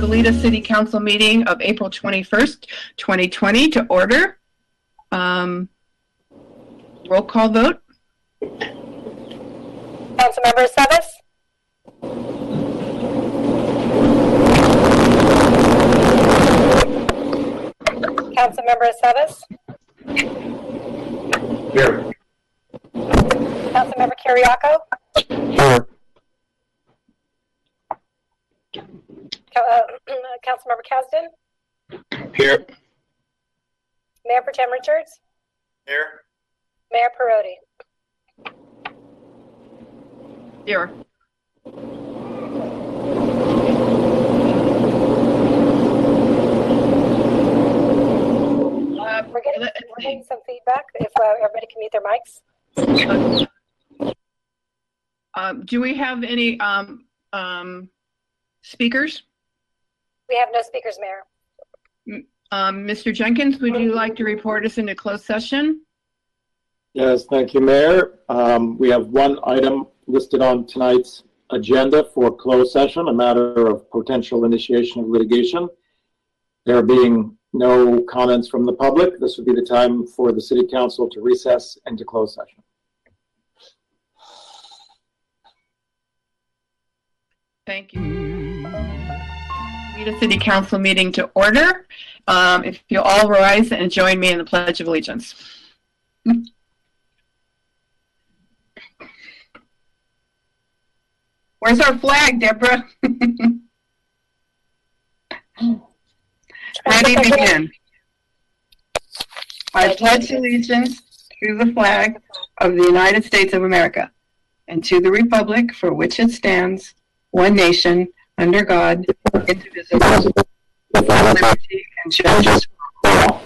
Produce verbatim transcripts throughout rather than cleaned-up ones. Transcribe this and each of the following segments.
Goleta City Council meeting of April twenty-first, twenty twenty to order. Um, roll call vote. Councilmember Seves? Councilmember Seves? Here. Councilmember Kiriakou? Here. Uh, Councilmember Kasdan? Here. Mayor Pro Tem Richards? Here. Mayor Perotti? Here. Uh, We're getting, we're getting some feedback. If uh, everybody can mute their mics. Um, do we have any um, um, speakers? We have no speakers, Mayor. Um, Mister Jenkins, would you like to report us into closed session? Yes, thank you, Mayor. Um, we have one item listed on tonight's agenda for closed session, a matter of potential initiation of litigation. There being no comments from the public, this would be the time for the City Council to recess into closed session. Thank you. Goleta City Council meeting to order. Um, if you'll all rise and join me in the Pledge of Allegiance. Where's our flag, Deborah? Ready, begin. I pledge allegiance to the flag of the United States of America and to the republic for which it stands, one nation, under God, indivisible, with liberty and justice for all.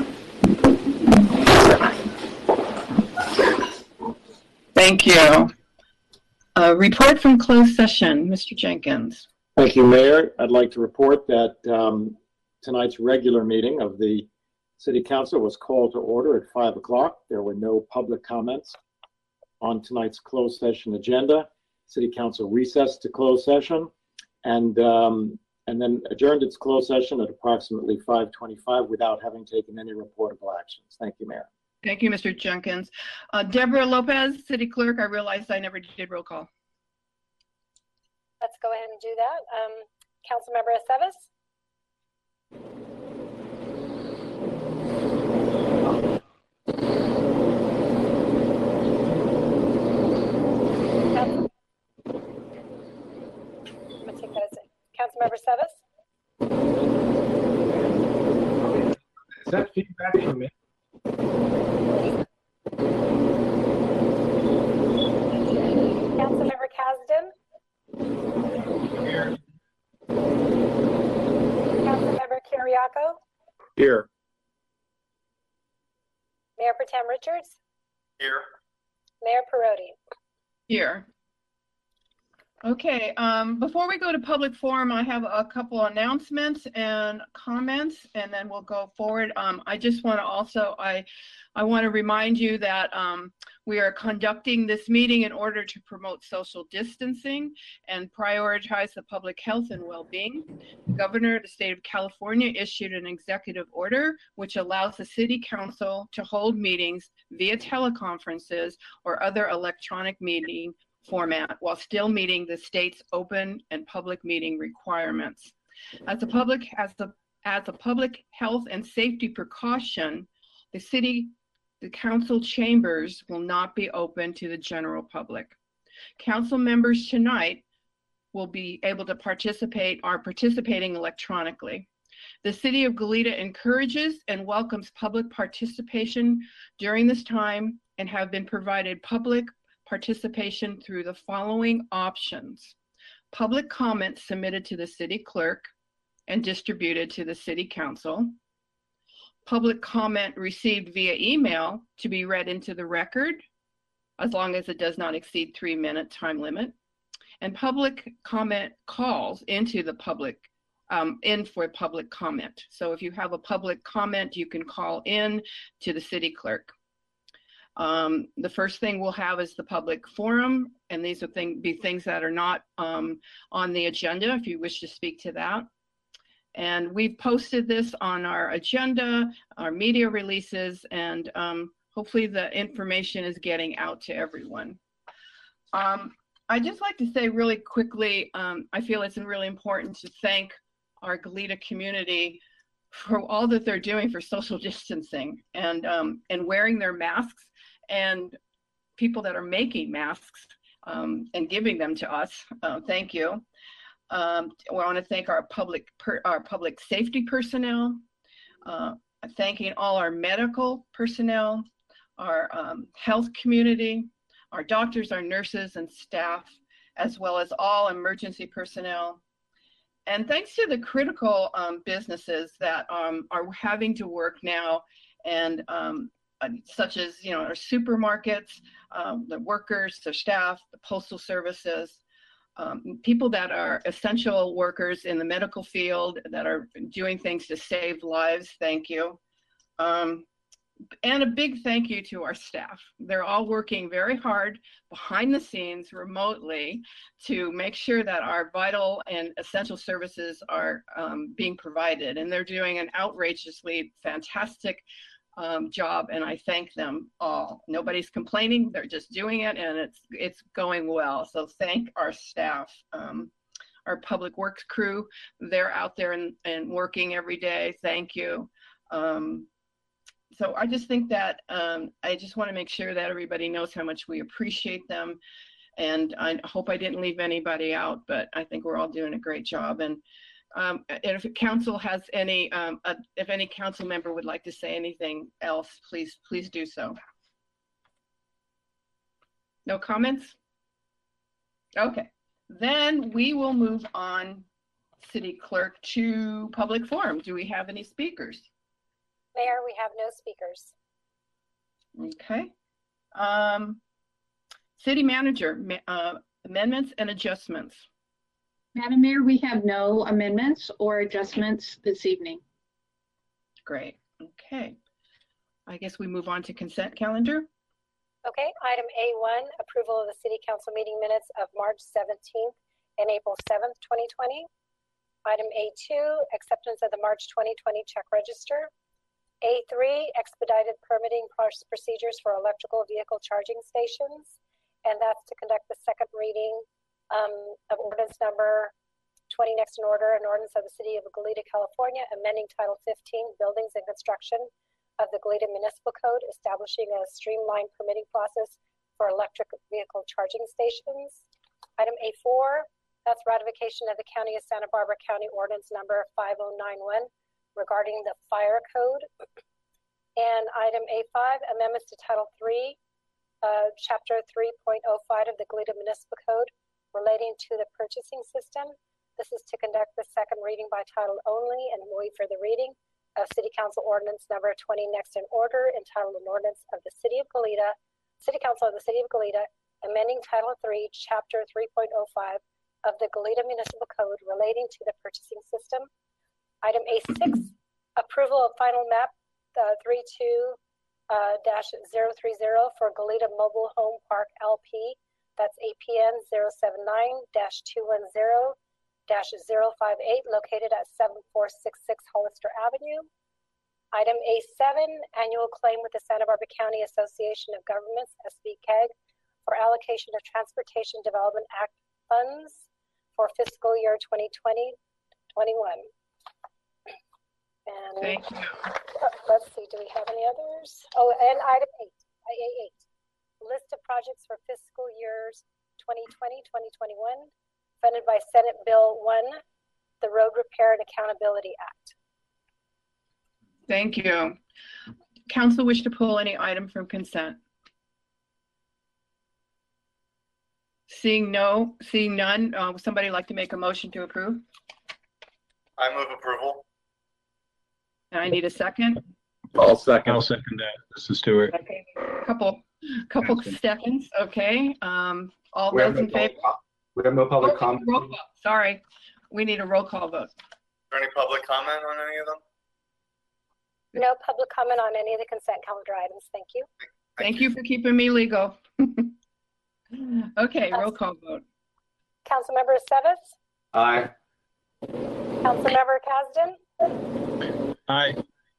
Thank you. A report from closed session, Mister Jenkins. Thank you, Mayor. I'd like to report that um, tonight's regular meeting of the City Council was called to order at five o'clock. There were no public comments on tonight's closed session agenda. City Council recessed to closed session and um, and then adjourned its closed session at approximately five twenty-five without having taken any reportable actions. Thank you, Mayor. Thank you, Mister Jenkins. Uh, Deborah Lopez, City Clerk, I realized I never did roll call. Let's go ahead and do that. Um, Councilmember Seves? I'm going to take that as a Councilmember Seves? Is that feedback from me? Councilmember Kasdan? Here. Councilmember Kiriakou? Here. Mayor Pro Tem Richards? Here. Mayor Perotti? Here. Okay, um, before we go to public forum, I have a couple announcements and comments, and then we'll go forward. Um, I just want to also, I, I want to remind you that um, we are conducting this meeting in order to promote social distancing and prioritize the public health and well-being. The Governor of the State of California issued an executive order which allows the City Council to hold meetings via teleconferences or other electronic meeting format while still meeting the state's open and public meeting requirements. As a public, as a, as a public health and safety precaution, the city, the council chambers will not be open to the general public. Council members tonight will be able to participate, are participating electronically. The City of Goleta encourages and welcomes public participation during this time and have been provided public participation through the following options: public comments submitted to the city clerk and distributed to the city council, public comment received via email to be read into the record as long as it does not exceed three minute time limit, and public comment calls into the public um, in for public comment. So if you have a public comment, you can call in to the city clerk. Um, the first thing we'll have is the public forum, and these will thing, be things that are not um, on the agenda if you wish to speak to that. And we've posted this on our agenda, our media releases, and um, hopefully the information is getting out to everyone. Um, I'd just like to say really quickly, um, I feel it's really important to thank our Goleta community for all that they're doing for social distancing and, um, and wearing their masks, and people that are making masks um, and giving them to us. Uh, thank you. Um, I want to thank our public, per, our public safety personnel, uh, thanking all our medical personnel, our um, health community, our doctors, our nurses and staff, as well as all emergency personnel. And thanks to the critical um, businesses that um, are having to work now, and um, such as, you know, our supermarkets, um, the workers, the staff, the postal services, um, people that are essential workers in the medical field that are doing things to save lives. Thank you. Um, And a big thank you to our staff. They're all working very hard behind the scenes remotely to make sure that our vital and essential services are um, being provided. And they're doing an outrageously fantastic um, job, and I thank them all. Nobody's complaining, they're just doing it, and it's, it's going well. So thank our staff. Um, our public works crew, they're out there and, and working every day. Thank you. Um, So I just think that um, I just want to make sure that everybody knows how much we appreciate them. And I hope I didn't leave anybody out, but I think we're all doing a great job. And, um, and if council has any, um, uh, if any council member would like to say anything else, please, please do so. No comments? Okay, then we will move on, City Clerk, to public forum. Do we have any speakers? Mayor, we have no speakers. Okay. Um, City Manager, uh, amendments and adjustments. Madam Mayor, we have no amendments or adjustments this evening. Great. Okay. I guess we move on to consent calendar. Okay, item A one, approval of the City Council meeting minutes of March seventeenth and April seventh, twenty twenty. Item A two, acceptance of the March twenty twenty check register. A three, expedited permitting procedures for electrical vehicle charging stations. And that's to conduct the second reading um, of ordinance number twenty next in order, an ordinance of the City of Goleta, California, amending Title fifteen, Buildings and Construction of the Goleta Municipal Code, establishing a streamlined permitting process for electric vehicle charging stations. Item A four, that's ratification of the County of Santa Barbara County Ordinance number five oh nine one regarding the fire code. And item A five, amendments to Title three, uh, Chapter three point oh five of the Goleta Municipal Code relating to the purchasing system. This is to conduct the second reading by title only and wait for the reading of City Council Ordinance number twenty next in order, entitled an ordinance of the City of Goleta, City Council of the City of Goleta, amending Title three, Chapter three point oh five of the Goleta Municipal Code relating to the purchasing system. Item A six, approval of final map uh, thirty-two dash zero three zero for Goleta Mobile Home Park L P. That's A P N zero seven nine dash two one zero dash zero five eight, located at seven four six six Hollister Avenue. Item A seven, annual claim with the Santa Barbara County Association of Governments, S B C A G, for allocation of Transportation Development Act funds for fiscal year twenty twenty twenty-one. And Thank you. let's see, do we have any others? Oh, and item eight, I A eight, list of projects for fiscal years twenty twenty twenty twenty-one, funded by Senate Bill one, the Road Repair and Accountability Act. Thank you. Council wish to pull any item from consent? Seeing no, seeing none, uh, would somebody like to make a motion to approve? I move approval. And I need a second. I'll second. I'll second that. This is Stuart. Okay, couple, couple Second. seconds. Okay. Um, all We have those no in favor? public, we have no public Oh, comment. roll call. Sorry, we need a roll call vote. Is there any public comment on any of them? No public comment on any of the consent calendar items. Thank you. Thank you for keeping me legal. Okay, roll call vote. Councilmember Aceves, Aye. Councilmember Kasdan, Aye.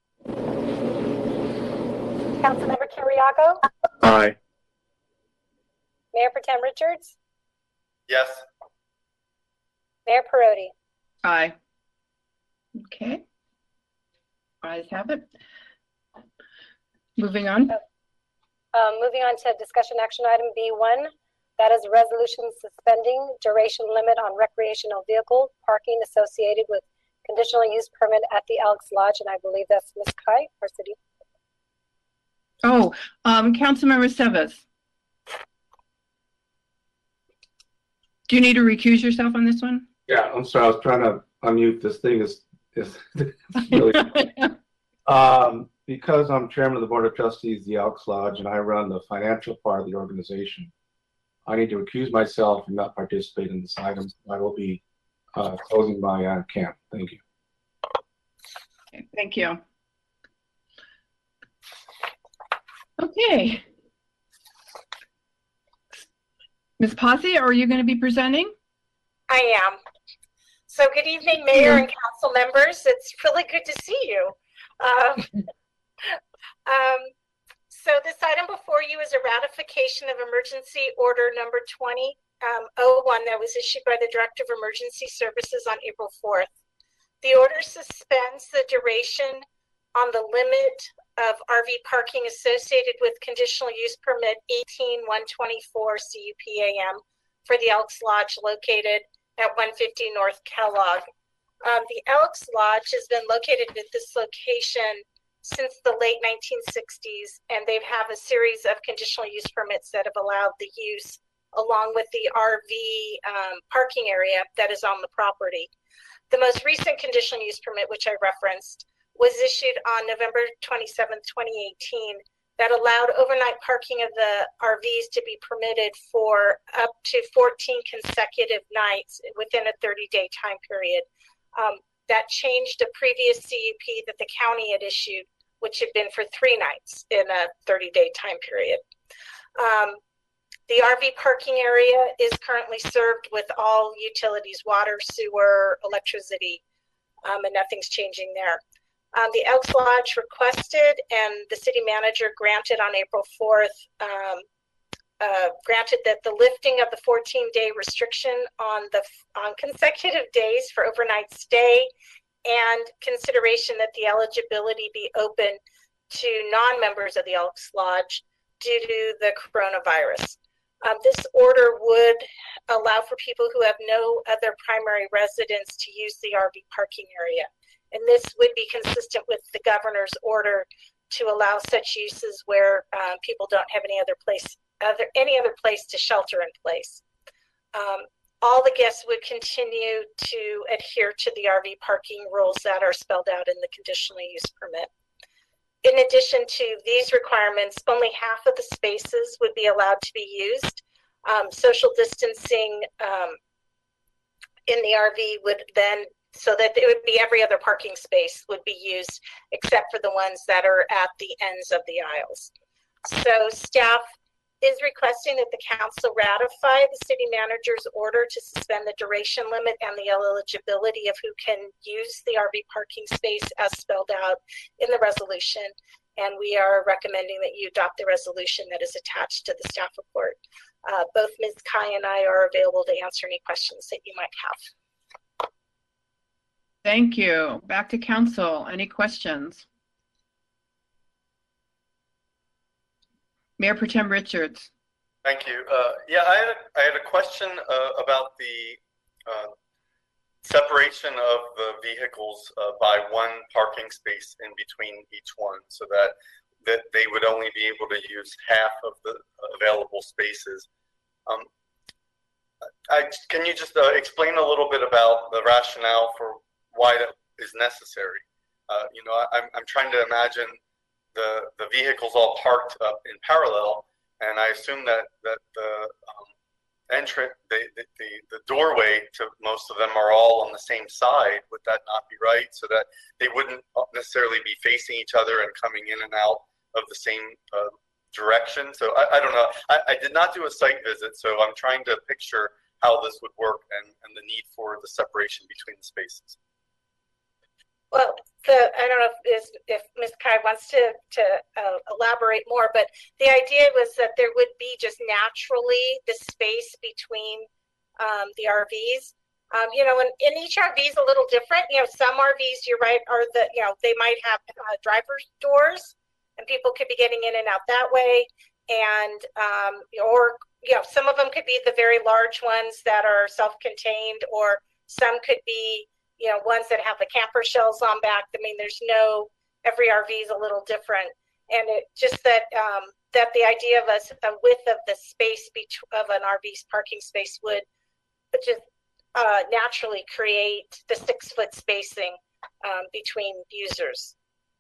Councilmember Carriago, Aye. Mayor Pro Tem Richards, Yes. Mayor Perotti. Aye. Okay. Ayes have it. Moving on. Um, moving on to discussion action item B one, that is a resolution suspending duration limit on recreational vehicle parking associated with conditional use permit at the Elks Lodge, and I believe that's Miz Kai, our city. Oh, um, Councilmember Sevas. Do you need to recuse yourself on this one? Yeah, I'm sorry. I was trying to unmute. This thing is is really. Um, because I'm chairman of the board of trustees of the Elks Lodge and I run the financial part of the organization, I need to recuse myself and not participate in this item. I will be uh, closing my uh, camp. Thank you. Okay, thank you. Okay. Miz Posse, are you going to be presenting? I am. So good evening, Mayor and council members. It's really good to see you. Um, um, so this item before you is a ratification of emergency order number twenty oh one that was issued by the Director of Emergency Services on April fourth. The order suspends the duration on the limit of R V parking associated with conditional use permit eighteen one twenty-four C U P A M for the Elks Lodge located at one fifty North Kellogg. Um, the Elks Lodge has been located at this location since the late nineteen sixties, and they have a series of conditional use permits that have allowed the use along with the R V um, parking area that is on the property. The most recent conditional use permit, which I referenced, was issued on November twenty-seventh, twenty eighteen, that allowed overnight parking of the R Vs to be permitted for up to fourteen consecutive nights within a thirty-day time period. Um, that changed a previous C U P that the county had issued, which had been for three nights in a thirty-day time period. Um, the R V parking area is currently served with all utilities, water, sewer, electricity, um, and nothing's changing there. Um, the Elks Lodge requested and the city manager granted on April fourth, um, uh, granted that the lifting of the fourteen day restriction on the on consecutive days for overnight stay and consideration that the eligibility be open to non-members of the Elks Lodge due to the coronavirus. Um, this order would allow for people who have no other primary residence to use the R V parking area. And this would be consistent with the governor's order to allow such uses where uh, people don't have any other place, other, any other place to shelter in place. Um, all the guests would continue to adhere to the R V parking rules that are spelled out in the conditional use permit. In addition to these requirements, only half of the spaces would be allowed to be used. Um, social distancing um, in the R V would then, so that it would be every other parking space would be used except for the ones that are at the ends of the aisles. So staff is requesting that the council ratify the city manager's order to suspend the duration limit and the eligibility of who can use the R V parking space as spelled out in the resolution. And we are recommending that you adopt the resolution that is attached to the staff report. Uh, both Miz Kai and I are available to answer any questions that you might have. Thank you. Back to council. Any questions? Mayor Pro Tem Richards. Thank you. Uh, yeah, I had a, I had a question uh, about the uh, separation of the vehicles uh, by one parking space in between each one, so that that they would only be able to use half of the available spaces. Um, I, can you just uh, explain a little bit about the rationale for why that is necessary? Uh, you know, I, I'm I'm trying to imagine the the vehicles all parked up in parallel, and I assume that that the um, entrance, the, the the doorway to most of them are all on the same side. Would that not be right? So that they wouldn't necessarily be facing each other and coming in and out of the same uh, direction. So I, I don't know. I, I did not do a site visit, so I'm trying to picture how this would work and, and the need for the separation between the spaces. Well, the, I don't know if, is, if Miz Kai wants to, to uh, elaborate more, but the idea was that there would be just naturally the space between um, the R Vs. Um, you know, and, and each R V is a little different. You know, some R Vs, you're right, are the, you know, they might have uh, driver's doors and people could be getting in and out that way. And, um, or, you know, some of them could be the very large ones that are self-contained, or some could be, you know, ones that have the camper shells on back. I mean, there's no, every R V is a little different. And it just that, um, that the idea of a, a width of the space bet- of an R V's parking space would just uh, naturally create the six foot spacing um, between users.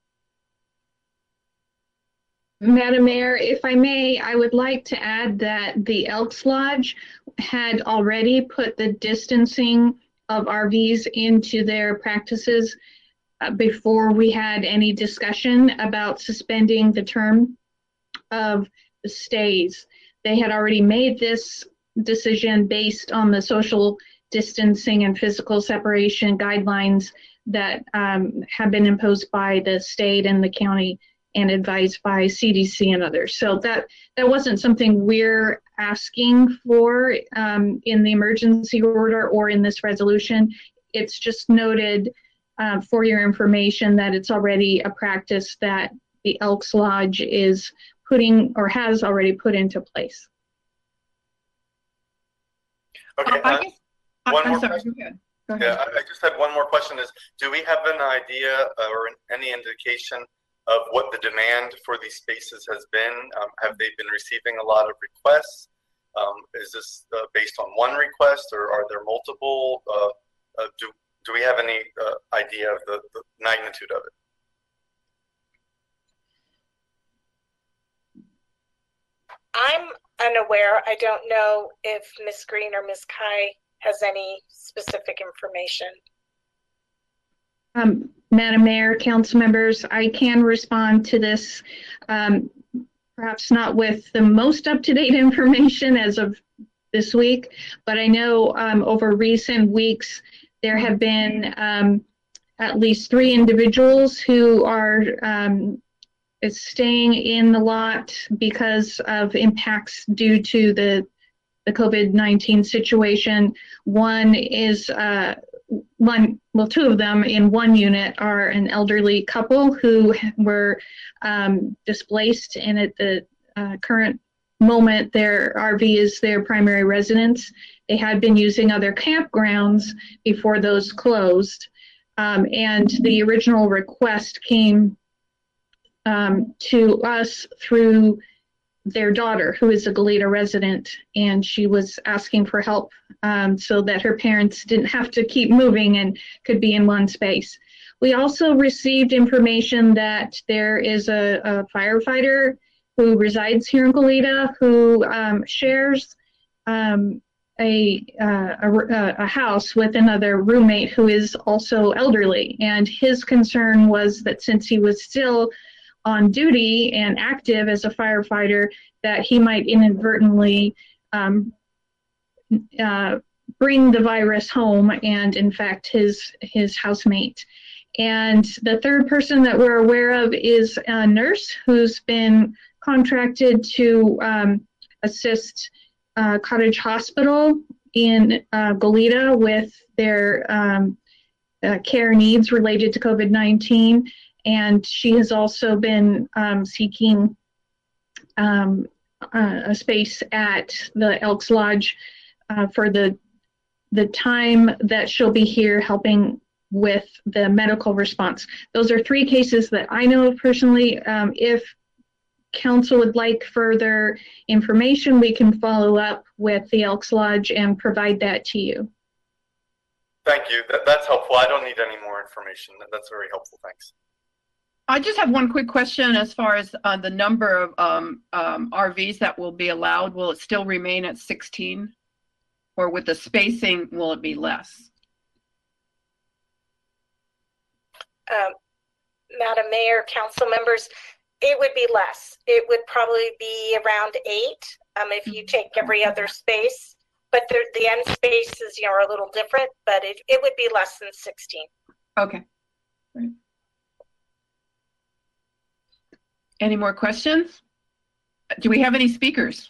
Madam Mayor, if I may, I would like to add that the Elks Lodge had already put the distancing of R Vs into their practices uh, before we had any discussion about suspending the term of the stays. They had already made this decision based on the social distancing and physical separation guidelines that um, have been imposed by the state and the county and advised by C D C and others. So that, that wasn't something we're asking for um, in the emergency order or in this resolution. It's just noted uh, for your information that it's already a practice that the Elks Lodge is putting or has already put into place. Okay. I uh, guess, one I'm more sorry, question. go ahead. Go Yeah, ahead. I, I just had one more question. Is do we have an idea or an, any indication of what the demand for these spaces has been? Um, have they been receiving a lot of requests? Um, is this uh, based on one request, or are there multiple? Uh, uh, do do we have any uh, idea of the, the magnitude of it? I'm unaware. I don't know if Miz Green or Miz Kai has any specific information. Um, Madam Mayor, council members, I can respond to this, um, perhaps not with the most up-to-date information as of this week, but I know um, over recent weeks there have been um, at least three individuals who are um, staying in the lot because of impacts due to the the COVID nineteen situation. One is uh, one, well, two of them in one unit are an elderly couple who were um, displaced, and at the uh, current moment, their R V is their primary residence. They had been using other campgrounds before those closed, um, and the original request came um, to us through their daughter, who is a Goleta resident, and she was asking for help um, so that her parents didn't have to keep moving and could be in one space. We also received information that there is a, a firefighter who resides here in Goleta who um, shares um, a, uh, a, a house with another roommate who is also elderly. And his concern was that since he was still on duty and active as a firefighter, that he might inadvertently um, uh, bring the virus home and infect his his housemate. And the third person that we're aware of is a nurse who's been contracted to um, assist uh, Cottage Hospital in uh, Goleta with their um, uh, care needs related to COVID nineteen. And she has also been um, seeking um, uh, a space at the Elks Lodge uh, for the the time that she'll be here helping with the medical response. Those are three cases that I know of personally. Um, if council would like further information, we can follow up with the Elks Lodge and provide that to you. Thank you. That, that's helpful. I don't need any more information. That's very helpful. Thanks. I just have one quick question as far as uh, the number of um, um, R Vs that will be allowed. Will it still remain at sixteen? Or with the spacing, will it be less? Um, Madam Mayor, council members, it would be less. It would probably be around eight um, if you take every other space. But the, the end spaces, you know, are a little different, but it, it would be less than sixteen. Okay. Right. Any more questions? Do we have any speakers?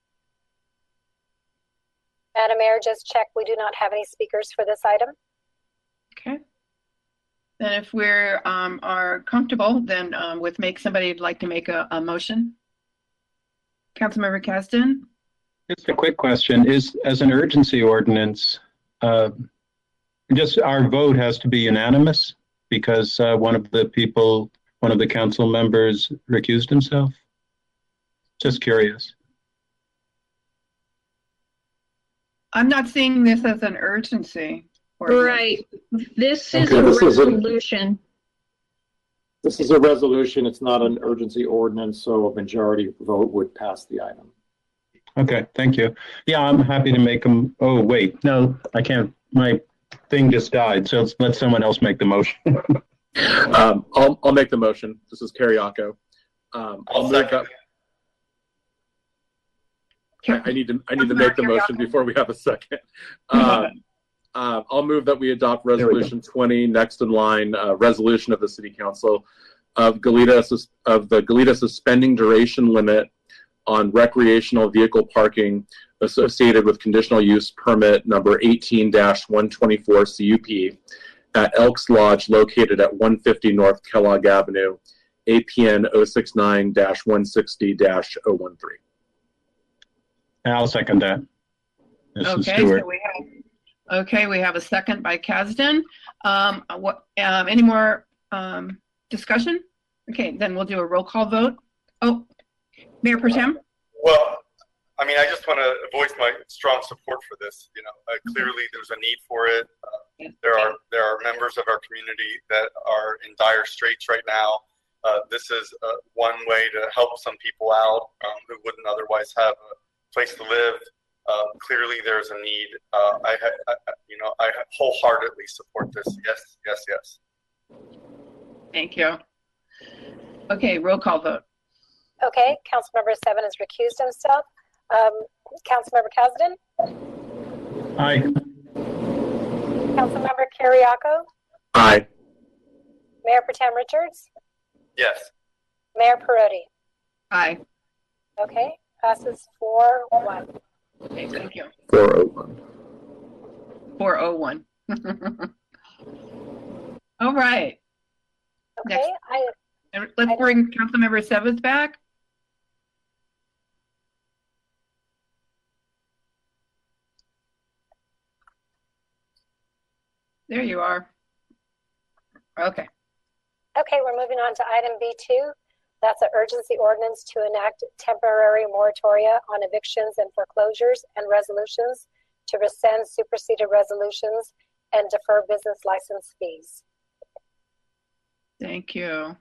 Madam Mayor, just check. We do not have any speakers for this item. Okay. Then if we're um, are comfortable, then um, with make somebody like to make a, a motion. Councilmember Kasdan. Just a quick question: is as an urgency ordinance, uh, just our vote has to be unanimous because uh, one of the people, one of the council members, recused himself. Just curious. I'm not seeing this as an urgency. ordinance. Right. This is Okay, a this is a- resolution. This is a resolution. It's not an urgency ordinance, so a majority vote would pass the item. Okay, thank you. Yeah, I'm happy to make them. Oh, wait, no, I can't. My thing just died, so let someone else make the motion. um, I'll, I'll make the motion. This is Kariako. Um, I'll I'll move second. that. I, I need to I need to make the motion before we have a second. Um, uh, I'll move that we adopt we go. Resolution twenty, next in line, uh, resolution of the City Council of Goleta sus- of the Goleta suspending duration limit on recreational vehicle parking associated with conditional use permit number eighteen dash one twenty-four C U P at Elks Lodge located at one fifty North Kellogg Avenue, A P N zero six nine dash one sixty dash zero one three. I'll second that. This is Okay, Stewart. so we have, okay, we have a second by Kasdan. Um, what, um, any more um, discussion? Okay, then we'll do a roll call vote. Oh, Mayor Pro Tem? Well, I mean, I just want to voice my strong support for this. You know, uh, clearly there's a need for it. Uh, there are there are members of our community that are in dire straits right now. Uh, this is uh, one way to help some people out um, who wouldn't otherwise have a place to live. Uh, clearly, there's a need. Uh, I, I, you know, I wholeheartedly support this. Yes, yes, yes. Thank you. Okay, roll call vote. Okay, Councilmember Seven has recused himself. Um, Councilmember Kasdan, Aye. Councilmember Kariako, Aye. Mayor Pro Tem Richards, Yes. Mayor Perotti. Aye. Okay, passes four one. Okay, thank you. four oh one. four oh one. All right. Okay, Next. I, And let's bring Councilmember Sevens back. There you are. Okay. okay, we're moving on to item B two. That's an urgency ordinance to enact temporary moratoria on evictions and foreclosures and resolutions to rescind superseded resolutions and defer business license fees. Thank you.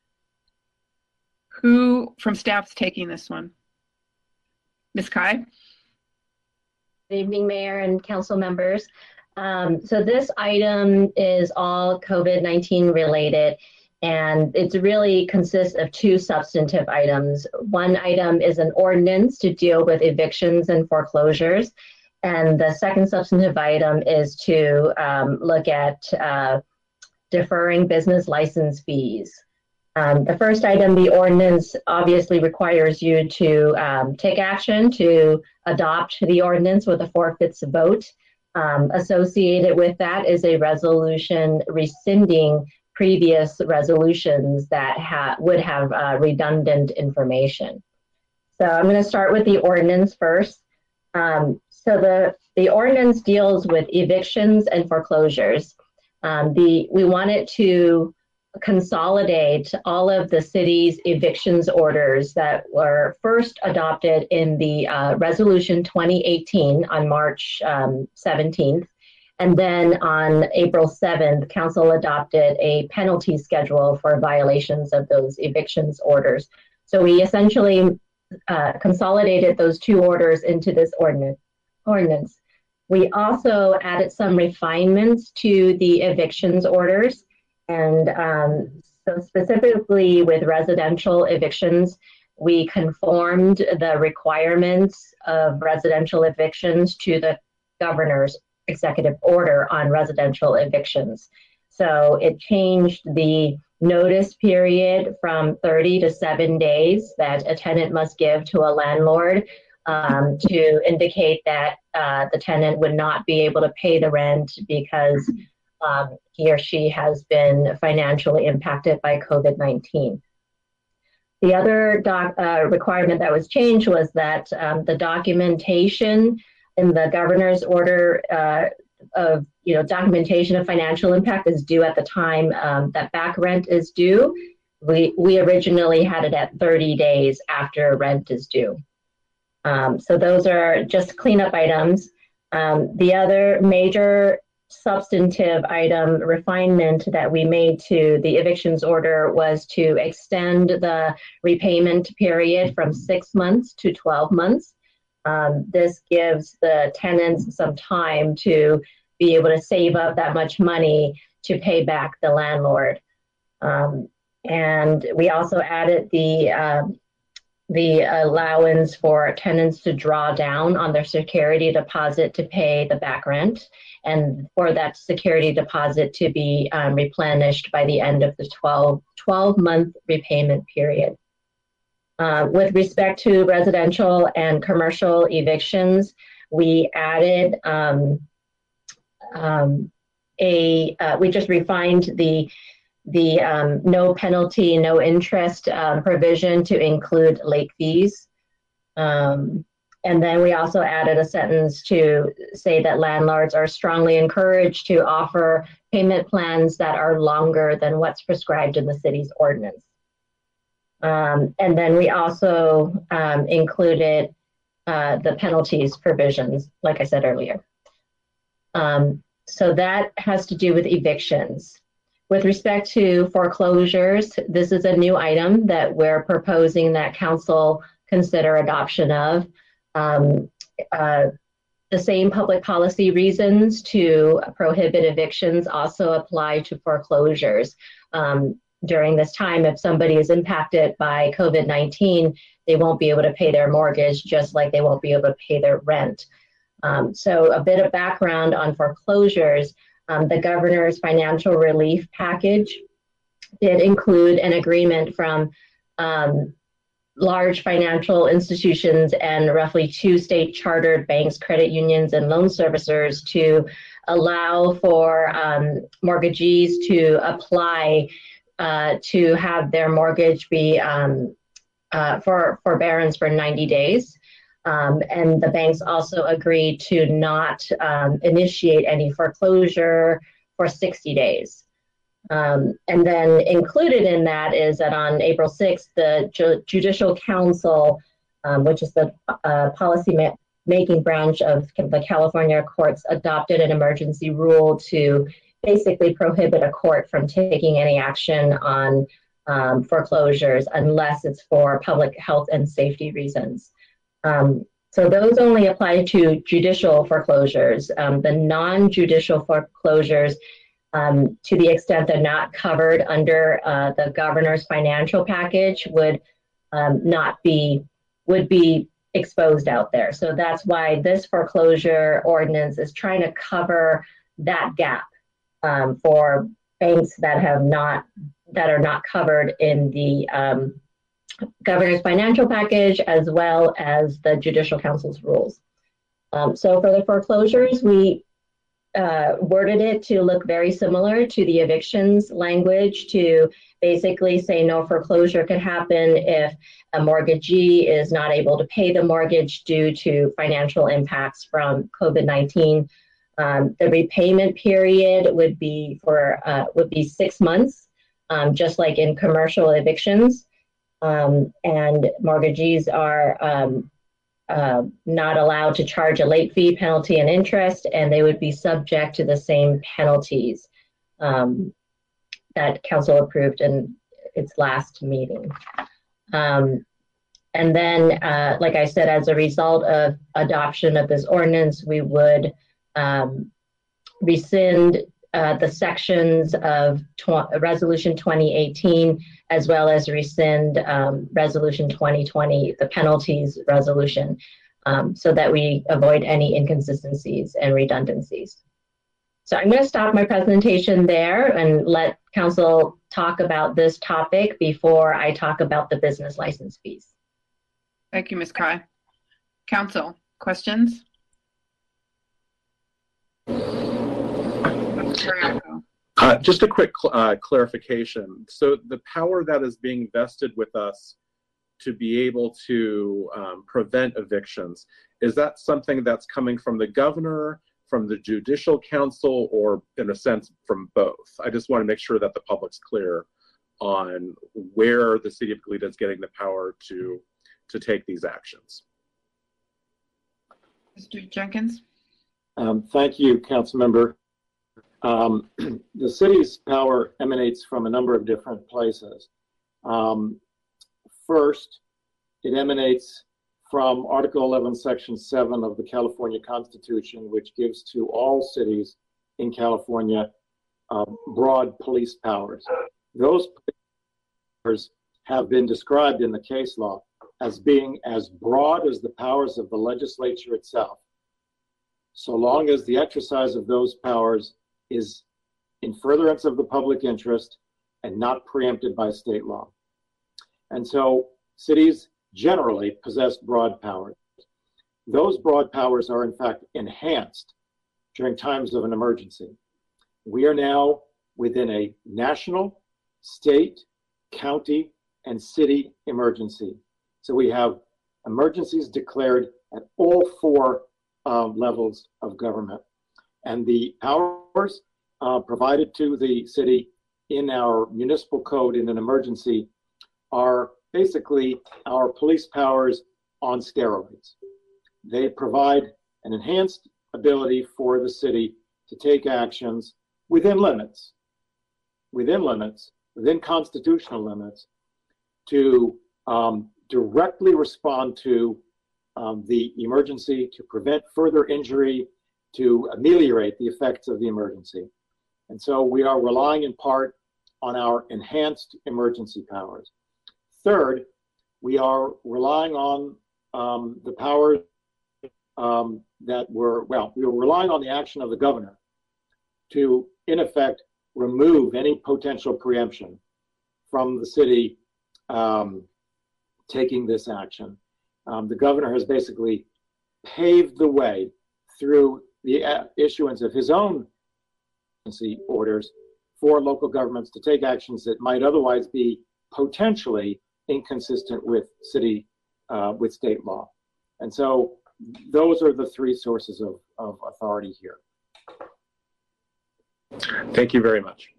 Who from staff's taking this one? Miz Kai? Good evening, Mayor and council members. Um, so this item is all COVID nineteen related, and it really consists of two substantive items. One item is an ordinance to deal with evictions and foreclosures, and the second substantive item is to um, look at uh, deferring business license fees. Um, the first item, the ordinance, obviously requires you to um, take action to adopt the ordinance with a four-fifths vote. Um, associated with that is a resolution rescinding previous resolutions that ha would have uh, redundant information. So I'm going to start with the ordinance first. Um, so the, the ordinance deals with evictions and foreclosures. Um, the, we wanted to consolidate all of the city's evictions orders that were first adopted in the uh, resolution twenty eighteen on March um, seventeenth. And then on April seventh, council adopted a penalty schedule for violations of those evictions orders. So we essentially uh, consolidated those two orders into this ordinance. ordinance. We also added some refinements to the evictions orders. And um, so specifically with residential evictions, we conformed the requirements of residential evictions to the governor's executive order on residential evictions. So it changed the notice period from thirty to seven days that a tenant must give to a landlord um, to indicate that uh, the tenant would not be able to pay the rent because um, he or she has been financially impacted by COVID nineteen. The other doc, uh, requirement that was changed was that um, the documentation in the governor's order uh, of, you know, documentation of financial impact is due at the time um, that back rent is due. We, we originally had it at thirty days after rent is due. Um, so those are just cleanup items. Um, the other major substantive item refinement that we made to the evictions order was to extend the repayment period from six months to twelve months. Um, this gives the tenants some time to be able to save up that much money to pay back the landlord. Um, and we also added the um, the allowance for tenants to draw down on their security deposit to pay the back rent, and for that security deposit to be um, replenished by the end of the twelve month repayment period. Uh, with respect to residential and commercial evictions, we added um, um, a, uh, we just refined the the um, no penalty, no interest um, provision to include late fees. Um, and then we also added a sentence to say that landlords are strongly encouraged to offer payment plans that are longer than what's prescribed in the city's ordinance. Um, and then we also um, included uh, the penalties provisions, like I said earlier. Um, so that has to do with evictions. With respect to foreclosures, this is a new item that we're proposing that council consider adoption of. Um, uh, the same public policy reasons to prohibit evictions also apply to foreclosures. Um, during this time, if somebody is impacted by COVID nineteen, they won't be able to pay their mortgage, just like they won't be able to pay their rent. Um, so a bit of background on foreclosures. Um, the governor's financial relief package did include an agreement from um, large financial institutions and roughly two state chartered banks, credit unions, and loan servicers to allow for um, mortgagees to apply uh, to have their mortgage be um, uh, for forbearance for ninety days. Um, and the banks also agreed to not um, initiate any foreclosure for sixty days. Um, and then included in that is that on April sixth, the Ju- Judicial Council, um, which is the uh, policy ma- making branch of the California courts, adopted an emergency rule to basically prohibit a court from taking any action on um, foreclosures unless it's for public health and safety reasons. Um, so those only apply to judicial foreclosures. Um, the non-judicial foreclosures, um, to the extent they're not covered under uh, the governor's financial package, would um, not be would be exposed out there. So that's why this foreclosure ordinance is trying to cover that gap um, for banks that have not that are not covered in the um, governor's financial package, as well as the Judicial Council's rules. Um, so for the foreclosures, we uh, worded it to look very similar to the evictions language, to basically say no foreclosure can happen if a mortgagee is not able to pay the mortgage due to financial impacts from COVID nineteen. Um, the repayment period would be for uh, would be six months, um, just like in commercial evictions. Um, and mortgagees are um, uh, not allowed to charge a late fee, penalty, and interest, and they would be subject to the same penalties um, that council approved in its last meeting. Um, and then, uh, like I said, as a result of adoption of this ordinance, we would um, rescind uh, the sections of tw- Resolution twenty eighteen, as well as rescind um, Resolution twenty twenty, the penalties resolution, um, so that we avoid any inconsistencies and redundancies. So I'm going to stop my presentation there and let council talk about this topic before I talk about the business license fees. Thank you, Miz Cry. Council, questions? Uh, just a quick uh, clarification. So the power that is being vested with us to be able to um, prevent evictions, is that something that's coming from the governor, from the judicial council, or in a sense from both? I just want to make sure that the public's clear on where the city of Goleta is getting the power to, to take these actions. Mister Jenkins? Um, thank you, Councilmember. Um, the city's power emanates from a number of different places. Um, first, it emanates from Article eleven, Section seven of the California Constitution, which gives to all cities in California uh, broad police powers. Those powers have been described in the case law as being as broad as the powers of the legislature itself, so long as the exercise of those powers is in furtherance of the public interest and not preempted by state law. And so cities generally possess broad powers. Those broad powers are in fact enhanced during times of an emergency. We are now within a national, state, county, and city emergency. So we have emergencies declared at all four uh, levels of government. And the powers uh, provided to the city in our municipal code in an emergency are basically our police powers on steroids. They provide an enhanced ability for the city to take actions within limits, within limits, within constitutional limits, to um, directly respond to um, the emergency, to prevent further injury, to ameliorate the effects of the emergency. And so we are relying in part on our enhanced emergency powers. Third, we are relying on um, the powers um, that were, well, we were relying on the action of the governor to, in effect, remove any potential preemption from the city um, taking this action. Um, the governor has basically paved the way through the uh, issuance of his own emergency orders for local governments to take actions that might otherwise be potentially inconsistent with city, uh, with state law. And so those are the three sources of, of authority here. Thank you very much.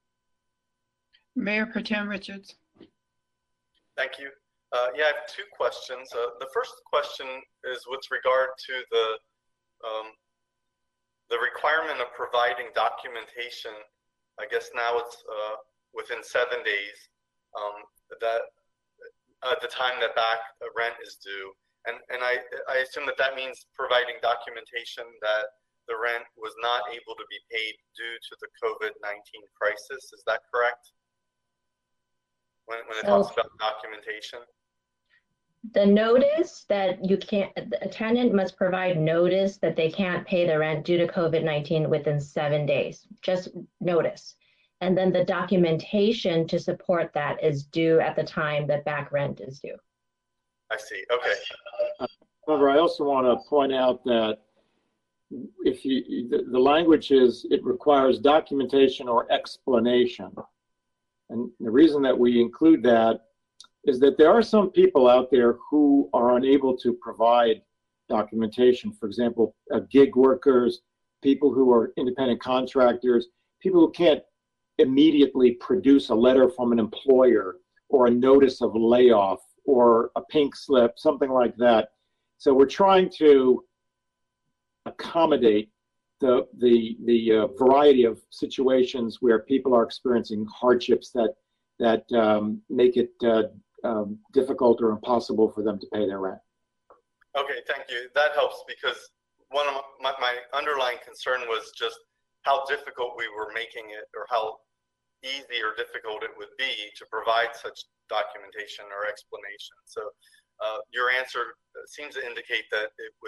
Mayor Pro Tem Richards. Thank you. Uh, yeah, I have two questions. Uh, the first question is with regard to the um, the requirement of providing documentation. I guess now it's uh, within seven days um, that at the time that back rent is due, and and I I assume that that means providing documentation that the rent was not able to be paid due to the COVID nineteen crisis. Is that correct? When when it So, talks about documentation. the notice that you can't, the tenant must provide notice that they can't pay the rent due to COVID nineteen within seven days, just notice. And then the documentation to support that is due at the time that back rent is due. I see. Okay. However, I also want to point out that if you, the, the language is, it requires documentation or explanation. And the reason that we include that is that there are some people out there who are unable to provide documentation. For example, uh, gig workers, people who are independent contractors, people who can't immediately produce a letter from an employer or a notice of layoff or a pink slip, something like that. So we're trying to accommodate the, the, the uh, variety of situations where people are experiencing hardships that, that um, make it uh, um, difficult or impossible for them to pay their rent. Okay, thank you. That helps because one of my, my underlying concern was just how difficult we were making it, or how easy or difficult it would be to provide such documentation or explanation. So uh, your answer seems to indicate that it would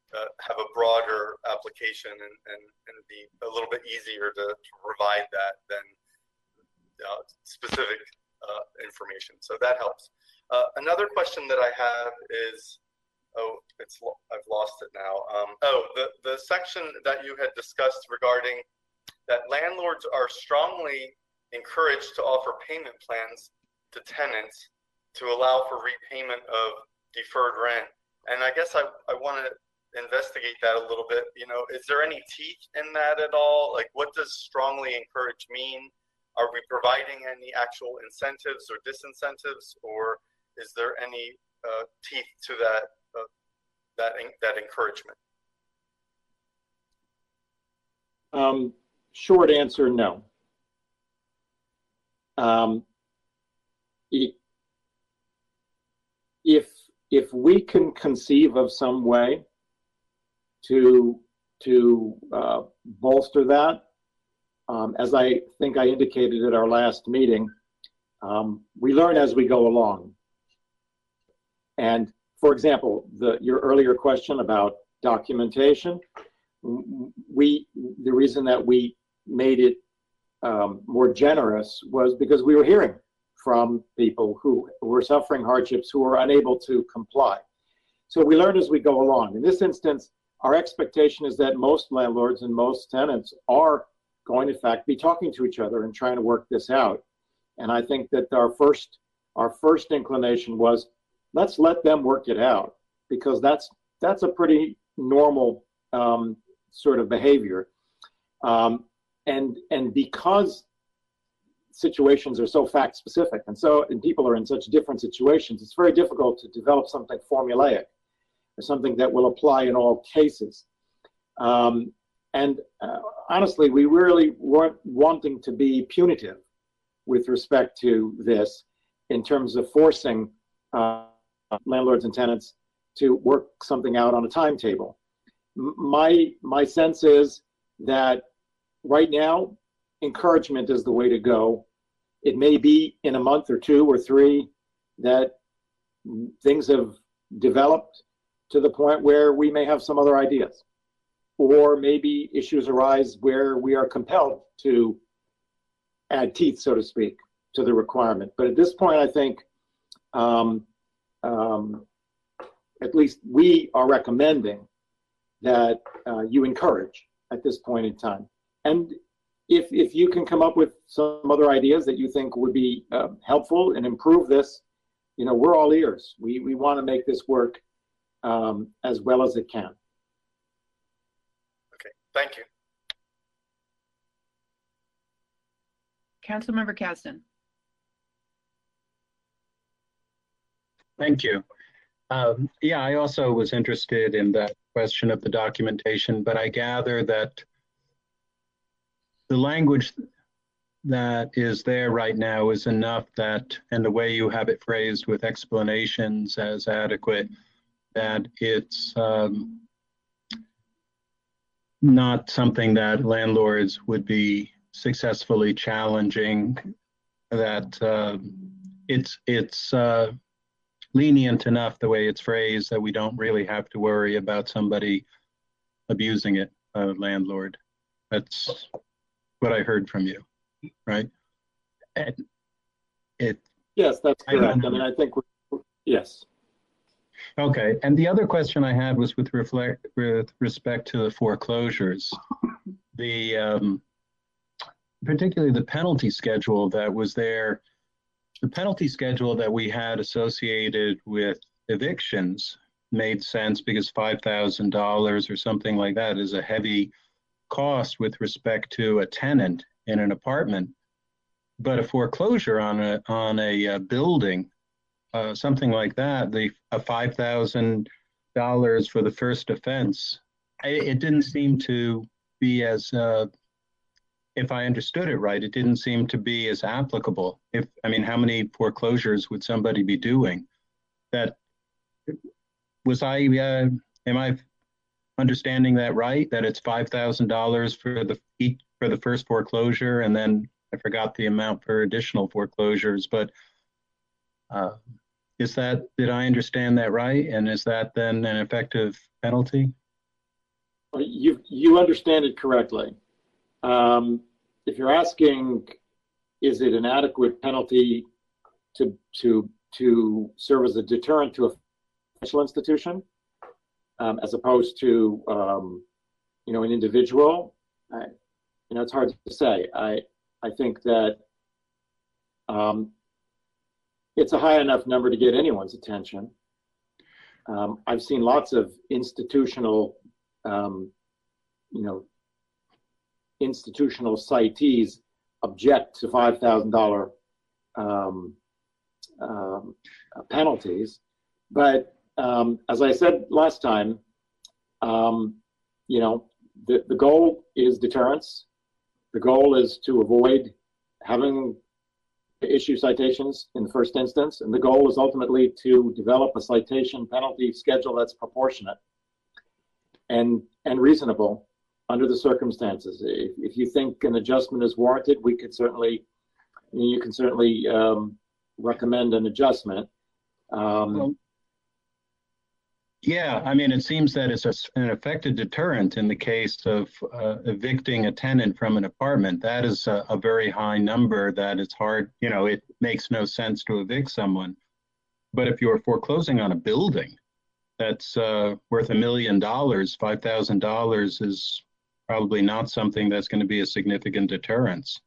uh, have a broader application and, and, and be a little bit easier to, to provide that than uh, specific uh, information. So that helps. Uh, another question that I have is, oh, it's I've lost it now. Um, oh, the, the section that you had discussed regarding that landlords are strongly encouraged to offer payment plans to tenants to allow for repayment of deferred rent. And I guess I, I want to investigate that a little bit. You know, is there any teeth in that at all? Like, what does strongly encourage mean? Are we providing any actual incentives or disincentives, or is there any uh, teeth to that uh, that that encouragement? Um, short answer, no. Um, if if we can conceive of some way to to uh, bolster that, um, as I think I indicated at our last meeting, um, we learn as we go along. And for example, the your earlier question about documentation, we the reason that we made it um, more generous was because we were hearing from people who were suffering hardships who were unable to comply. So we learn as we go along. In this instance, our expectation is that most landlords and most tenants are going to, in fact, be talking to each other and trying to work this out. And I think that our first, our first inclination was, let's let them work it out, because that's that's a pretty normal um, sort of behavior. Um, and and because situations are so fact specific, and so and people are in such different situations, it's very difficult to develop something formulaic or something that will apply in all cases. Um, and uh, honestly, we really weren't wanting to be punitive with respect to this in terms of forcing uh, landlords and tenants to work something out on a timetable. My, my sense is that right now, encouragement is the way to go. It may be in a month or two or three that things have developed to the point where we may have some other ideas, or maybe issues arise where we are compelled to add teeth, so to speak, to the requirement. But at this point, I think um, um, at least we are recommending that uh, you encourage at this point in time. And if if you can come up with some other ideas that you think would be uh, helpful and improve this, you know, we're all ears. We we want to make this work um, as well as it can. Okay, thank you. Councilmember Caston. Thank you. Um, yeah, I also was interested in that question of the documentation, but I gather that the language that is there right now is enough that, and the way you have it phrased with explanations as adequate, that it's um, not something that landlords would be successfully challenging, that uh, it's, it's uh, lenient enough the way it's phrased that we don't really have to worry about somebody abusing it, a landlord. That's what I heard from you, right? And it. Yes, that's correct. I, I mean, I think, we're, yes. Okay, and the other question I had was with reflect with respect to the foreclosures, the um, particularly the penalty schedule that was there. The penalty schedule that we had associated with evictions made sense because five thousand dollars or something like that is a heavy cost with respect to a tenant in an apartment. But a foreclosure on a on a uh, building, uh, something like that, the a five thousand dollars for the first offense, it, it didn't seem to be as uh, if I understood it right, it didn't seem to be as applicable. If I mean, how many foreclosures would somebody be doing? That was I. Uh, am I understanding that right? That it's five thousand dollars for the for the first foreclosure, and then I forgot the amount for additional foreclosures. But uh, is that did I understand that right? And is that then an effective penalty? You, you understand it correctly. Um, if you're asking, is it an adequate penalty to, to, to serve as a deterrent to a financial institution, um, as opposed to, um, you know, an individual? I, you know, it's hard to say. I, I think that um, it's a high enough number to get anyone's attention. Um, I've seen lots of institutional, um, you know, institutional citees object to five thousand dollars um, um, penalties. But um, as I said last time, um, you know, the, the goal is deterrence. The goal is to avoid having to issue citations in the first instance, and the goal is ultimately to develop a citation penalty schedule that's proportionate and and reasonable under the circumstances. If, if you think an adjustment is warranted, we could certainly, you can certainly um, recommend an adjustment. Um, Well, yeah, I mean, it seems that it's a, an effective deterrent in the case of uh, evicting a tenant from an apartment. That is a, a very high number that it's hard, you know, it makes no sense to evict someone. But if you're foreclosing on a building that's uh, worth a million dollars, five thousand dollars is probably not something that's going to be a significant deterrence.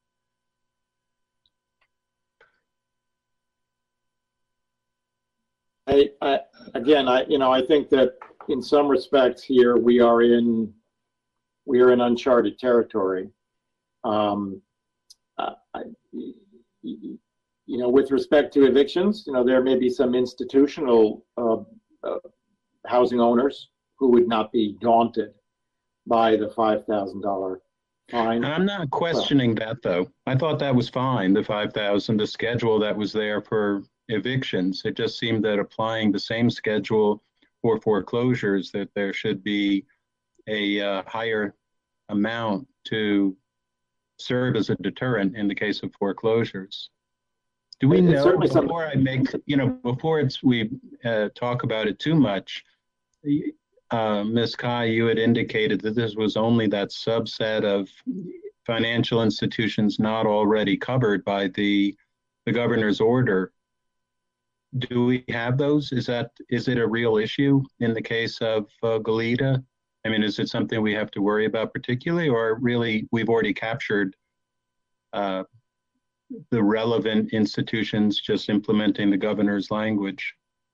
I, I, again, I, you know, I think that in some respects here we are in, we are in uncharted territory. Um, uh, I, you know, with respect to evictions, you know, there may be some institutional uh, uh, housing owners who would not be daunted by the five thousand dollars fine. And I'm not questioning well, that though. I thought that was fine, the five thousand, the schedule that was there for evictions. It just seemed that applying the same schedule for foreclosures, that there should be a uh, higher amount to serve as a deterrent in the case of foreclosures. Do we it's know, before something. I make, you know, before it's we uh, talk about it too much, uh, Miz Kai, you had indicated that this was only that subset of financial institutions not already covered by the, the governor's order. Do we have those? Is that, is it a real issue in the case of uh, Goleta? I mean, is it something we have to worry about particularly, or really we've already captured uh, the relevant institutions just implementing the governor's language?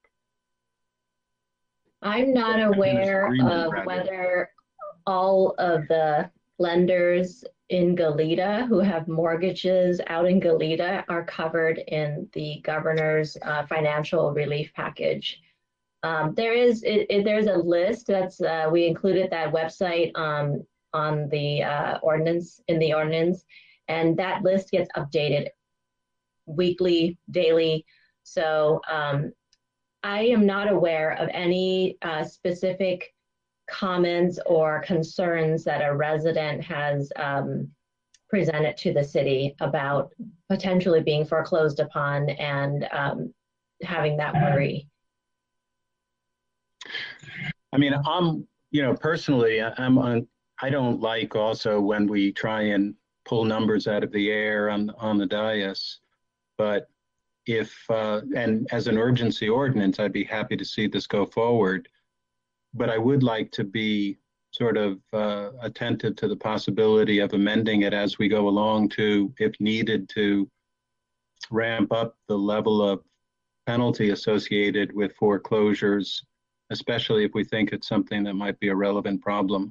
I'm not aware of whether all of the lenders in Goleta who have mortgages out in Goleta are covered in the governor's uh, financial relief package. Um, there is, it, it, there's a list that's, uh, we included that website um, on the uh, ordinance, in the ordinance, and that list gets updated weekly, daily. So um, I am not aware of any uh, specific comments or concerns that a resident has um, presented to the city about potentially being foreclosed upon and um, having that worry. I mean, I'm, you know, personally, I'm on, I don't like also when we try and pull numbers out of the air on, on the dais, but if, uh, and as an urgency ordinance, I'd be happy to see this go forward. But I would like to be sort of uh, attentive to the possibility of amending it as we go along to, if needed, to ramp up the level of penalty associated with foreclosures, especially if we think it's something that might be a relevant problem.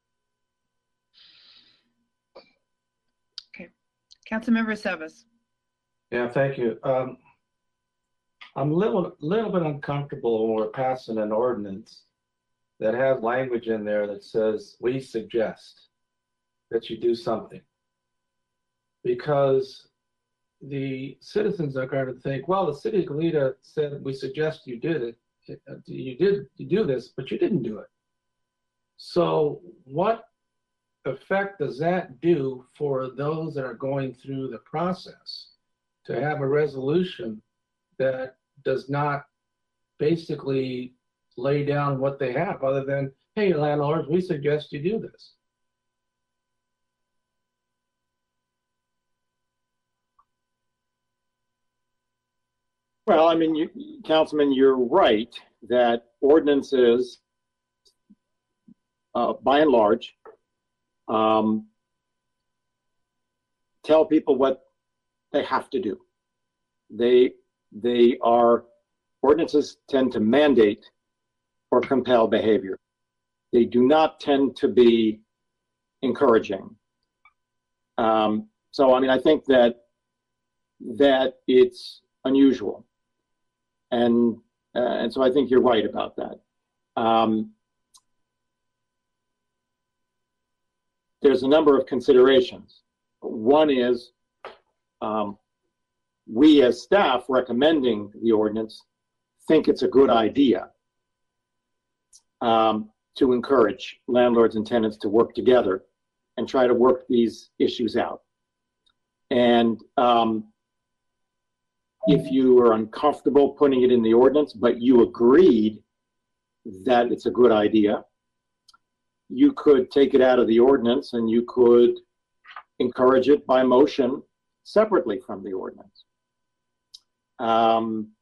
Okay. Councilmember Sevas. Yeah, thank you. Um, I'm a little, little bit uncomfortable when we're passing an ordinance that has language in there that says, we suggest that you do something. Because the citizens are going to think, well, the city of Goleta said, we suggest you did it. You did you do this, but you didn't do it. So what effect does that do for those that are going through the process to have a resolution that does not basically lay down what they have, other than, hey, landlords, we suggest you do this. Well, I mean, you, Councilman, you're right that ordinances, uh, by and large, um, tell people what they have to do. They, they are, ordinances tend to mandate or compel behavior. They do not tend to be encouraging. Um, so, I mean, I think that that it's unusual. And, uh, and so I think you're right about that. Um, there's a number of considerations. One is um, we as staff recommending the ordinance think it's a good idea um, to encourage landlords and tenants to work together and try to work these issues out. And um, if you are uncomfortable putting it in the ordinance, but you agreed that it's a good idea, you could take it out of the ordinance and you could encourage it by motion separately from the ordinance. Um,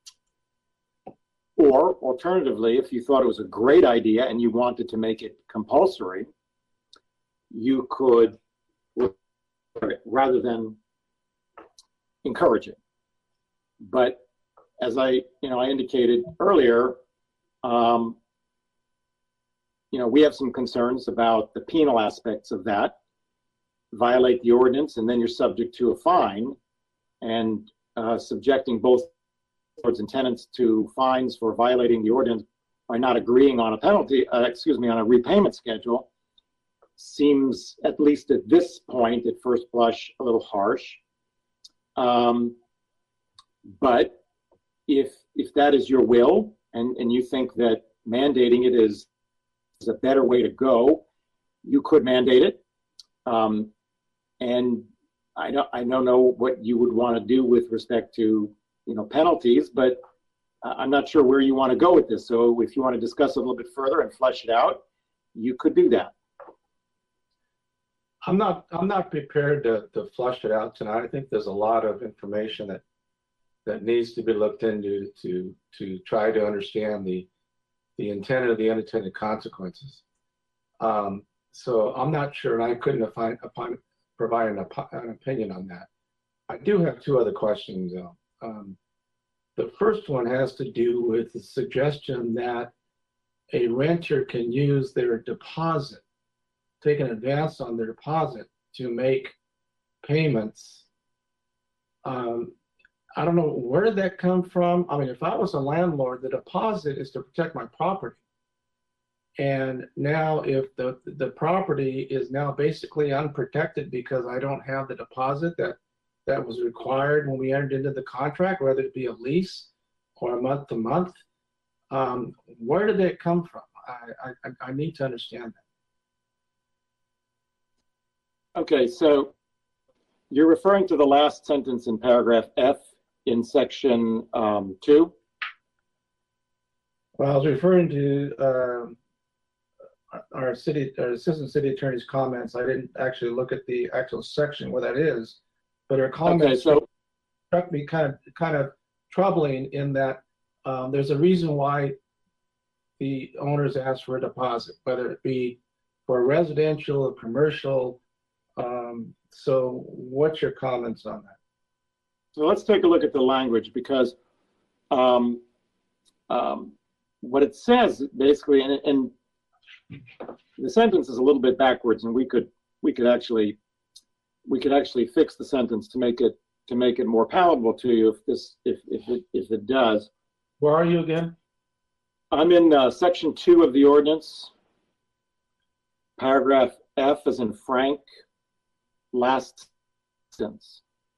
or alternatively, if you thought it was a great idea and you wanted to make it compulsory, you could, rather than encourage it. But as I, you know, I indicated earlier, um, you know, we have some concerns about the penal aspects of that. Violate the ordinance, and then you're subject to a fine, and uh, subjecting both landlords and tenants to fines for violating the ordinance by not agreeing on a penalty, uh, excuse me, on a repayment schedule seems, at least at this point, at first blush, a little harsh. Um, but if if that is your will, and, and you think that mandating it is, is a better way to go, you could mandate it. Um, and I don't, I don't know what you would want to do with respect to, you know, penalties, but I'm not sure where you want to go with this. So if you want to discuss it a little bit further and flesh it out, you could do that. I'm not, I'm not prepared to, to flush it out tonight. I think there's a lot of information that that needs to be looked into to to try to understand the the intent of the unintended consequences. Um, so I'm not sure, and I couldn't find, upon, provide an, an opinion on that. I do have two other questions, though. Um, the first one has to do with the suggestion that a renter can use their deposit, take an advance on their deposit to make payments. Um, I don't know, where did that come from? I mean, if I was a landlord, the deposit is to protect my property. And now if the, the property is now basically unprotected because I don't have the deposit that, that was required when we entered into the contract, whether it be a lease or a month to month, um, where did that come from? I, I, I need to understand that. Okay, so you're referring to the last sentence in paragraph F in section um, two? Well, I was referring to um, our city, our assistant city attorney's comments. I didn't actually look at the actual section where that is, but her comments okay, so, struck me kind of kind of troubling in that um, there's a reason why the owners ask for a deposit, whether it be for residential or commercial. Um, so what's your comments on that? So let's take a look at the language, because um, um, what it says basically, and, and the sentence is a little bit backwards, and we could we could actually we could actually fix the sentence to make it to make it more palatable to you if this if if it if it does. Where are you again? I'm in uh, section two of the ordinance, paragraph F as in Frank, last sentence.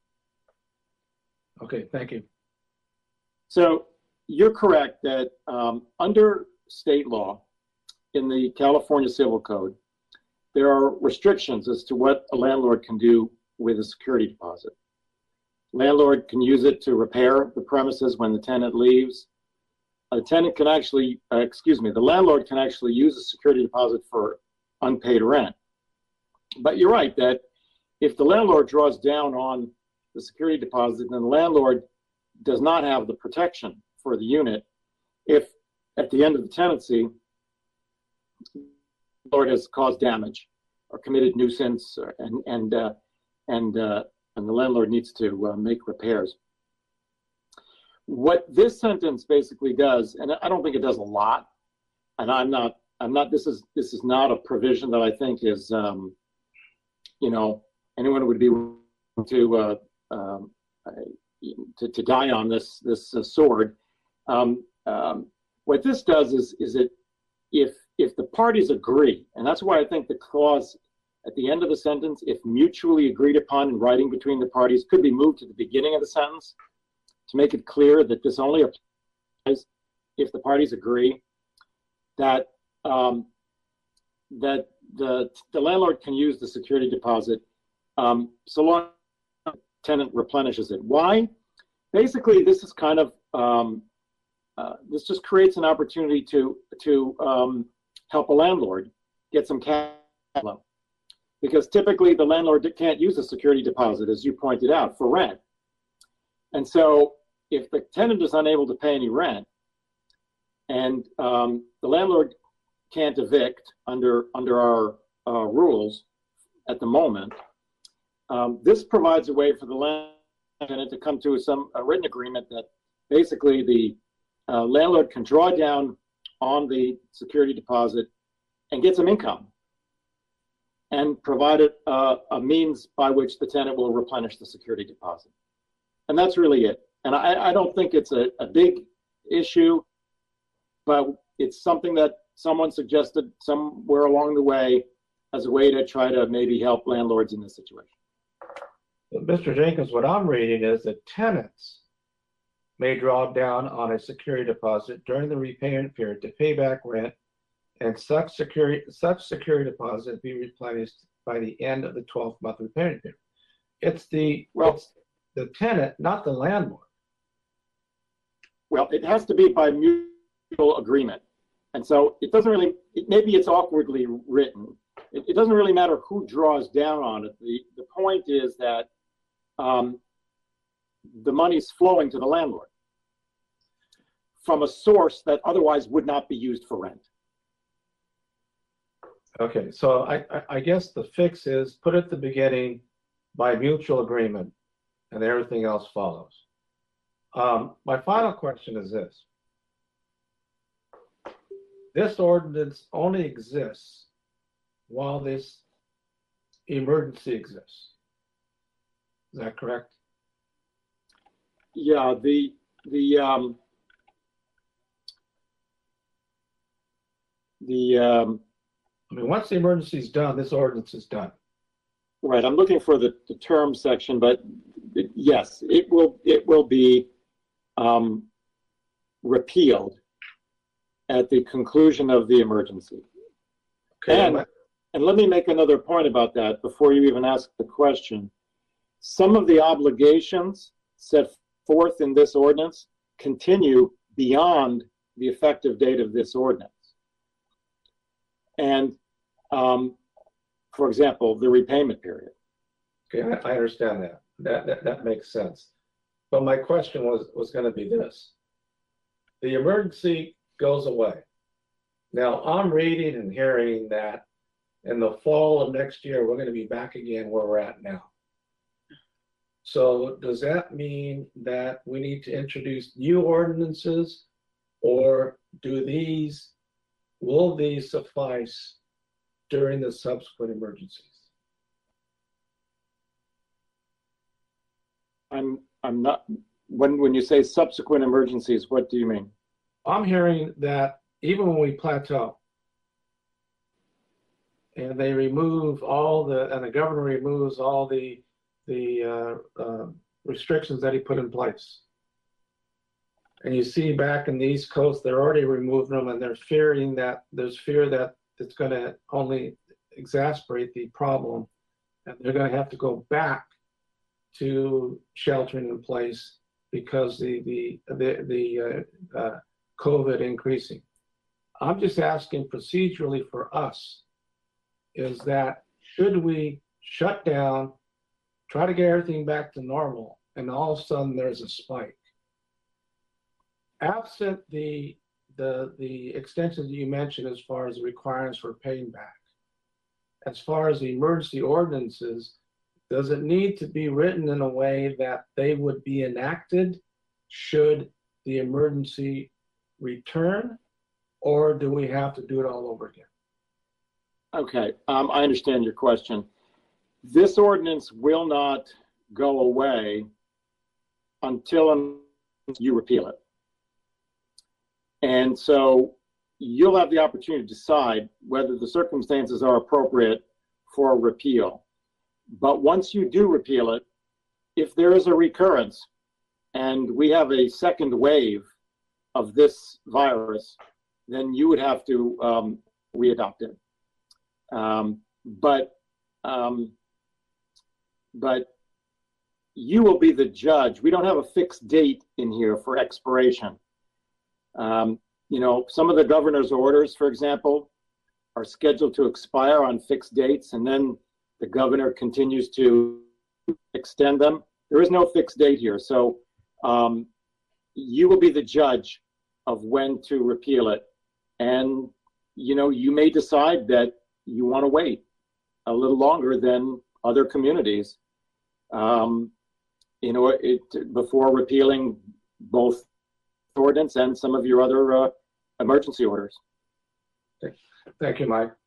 Okay, thank you. So you're correct that um, under state law in the California Civil Code, there are restrictions as to what a landlord can do with a security deposit. Landlord can use it to repair the premises when the tenant leaves. a tenant can actually, uh, excuse me, the landlord can actually use a security deposit for unpaid rent. But you're right that if the landlord draws down on the security deposit, then the landlord does not have the protection for the unit if at the end of the tenancy, the landlord has caused damage or committed nuisance, or, and and uh, and uh, and the landlord needs to uh, make repairs. What this sentence basically does, and I don't think it does a lot, and I'm not, I'm not. This is this is not a provision that I think is, um, you know, anyone would be willing to uh, um, to, to die on this this uh, sword. Um, um, what this does is is it if if the parties agree, and that's why I think the clause at the end of the sentence, if mutually agreed upon in writing between the parties, could be moved to the beginning of the sentence to make it clear that this only applies if the parties agree that um, that the the landlord can use the security deposit um, so long as the tenant replenishes it. Why? Basically, this is kind of um, uh, this just creates an opportunity to to um, help a landlord get some cash flow, because typically the landlord can't use a security deposit, as you pointed out, for rent. And so if the tenant is unable to pay any rent and um, the landlord can't evict under, under our uh, rules at the moment, um, this provides a way for the landlord to come to some a written agreement that basically the uh, landlord can draw down on the security deposit and get some income and provide it uh, a means by which the tenant will replenish the security deposit. And that's really it. And I, I don't think it's a, a big issue, but it's something that someone suggested somewhere along the way as a way to try to maybe help landlords in this situation. Mister Jenkins, what I'm reading is that tenants may draw down on a security deposit during the repayment period to pay back rent, and such security such security deposit be replenished by the end of the twelfth month repayment period. It's the well, it's the tenant, not the landlord. Well, it has to be by mutual agreement, and so it doesn't really. It, maybe it's awkwardly written. It, it doesn't really matter who draws down on it. The the point is that um, the money's flowing to the landlord from a source that otherwise would not be used for rent. Okay, so I, I, I guess the fix is put at the beginning by mutual agreement, and everything else follows. Um, my final question is this. This ordinance only exists while this emergency exists. Is that correct? Yeah, the, the, um, the, um, I mean, once the emergency is done, this ordinance is done. Right. I'm looking for the, the term section, but it, yes, it will it will be um, repealed at the conclusion of the emergency. Okay. And, and let me make another point about that before you even ask the question. Some of the obligations set forth in this ordinance continue beyond the effective date of this ordinance. And, um, for example, the repayment period. Okay, I, I understand that. That, that. That makes sense. But my question was, was going to be this. The emergency goes away. Now, I'm reading and hearing that in the fall of next year, we're going to be back again where we're at now. So does that mean that we need to introduce new ordinances, or do these will these suffice during the subsequent emergencies? I'm I'm not when when you say subsequent emergencies, what do you mean? I'm hearing that even when we plateau and they remove all the and the governor removes all the the uh, uh, restrictions that he put in place. And you see back in the East Coast, they're already removing them, and they're fearing that there's fear that it's going to only exacerbate the problem, and they're going to have to go back to sheltering in place because the the the, the uh, uh, COVID increasing. I'm just asking procedurally for us, is that should we shut down, try to get everything back to normal, and all of a sudden there's a spike? Absent the, the, the extensions you mentioned as far as the requirements for paying back, as far as the emergency ordinances, does it need to be written in a way that they would be enacted should the emergency return, or do we have to do it all over again? Okay, um, I understand your question. This ordinance will not go away until you repeal it. And so you'll have the opportunity to decide whether the circumstances are appropriate for a repeal. But once you do repeal it, if there is a recurrence and we have a second wave of this virus, then you would have to um, re-adopt it. Um, but, um, but you will be the judge. We don't have a fixed date in here for expiration. Um, you know, some of the governor's orders, for example, are scheduled to expire on fixed dates, and then the governor continues to extend them. There is no fixed date here. So um, you will be the judge of when to repeal it. And, you know, you may decide that you want to wait a little longer than other communities, um, you know, it, before repealing both ordinance and some of your other uh, emergency orders. Thank you, Mike.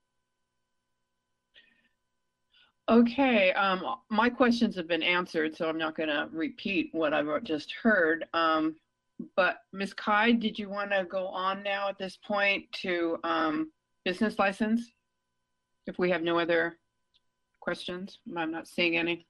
Okay, um, my questions have been answered, so I'm not going to repeat what I've just heard. Um, but Miz Kai, did you want to go on now at this point to um, business license? If we have no other questions, I'm not seeing any.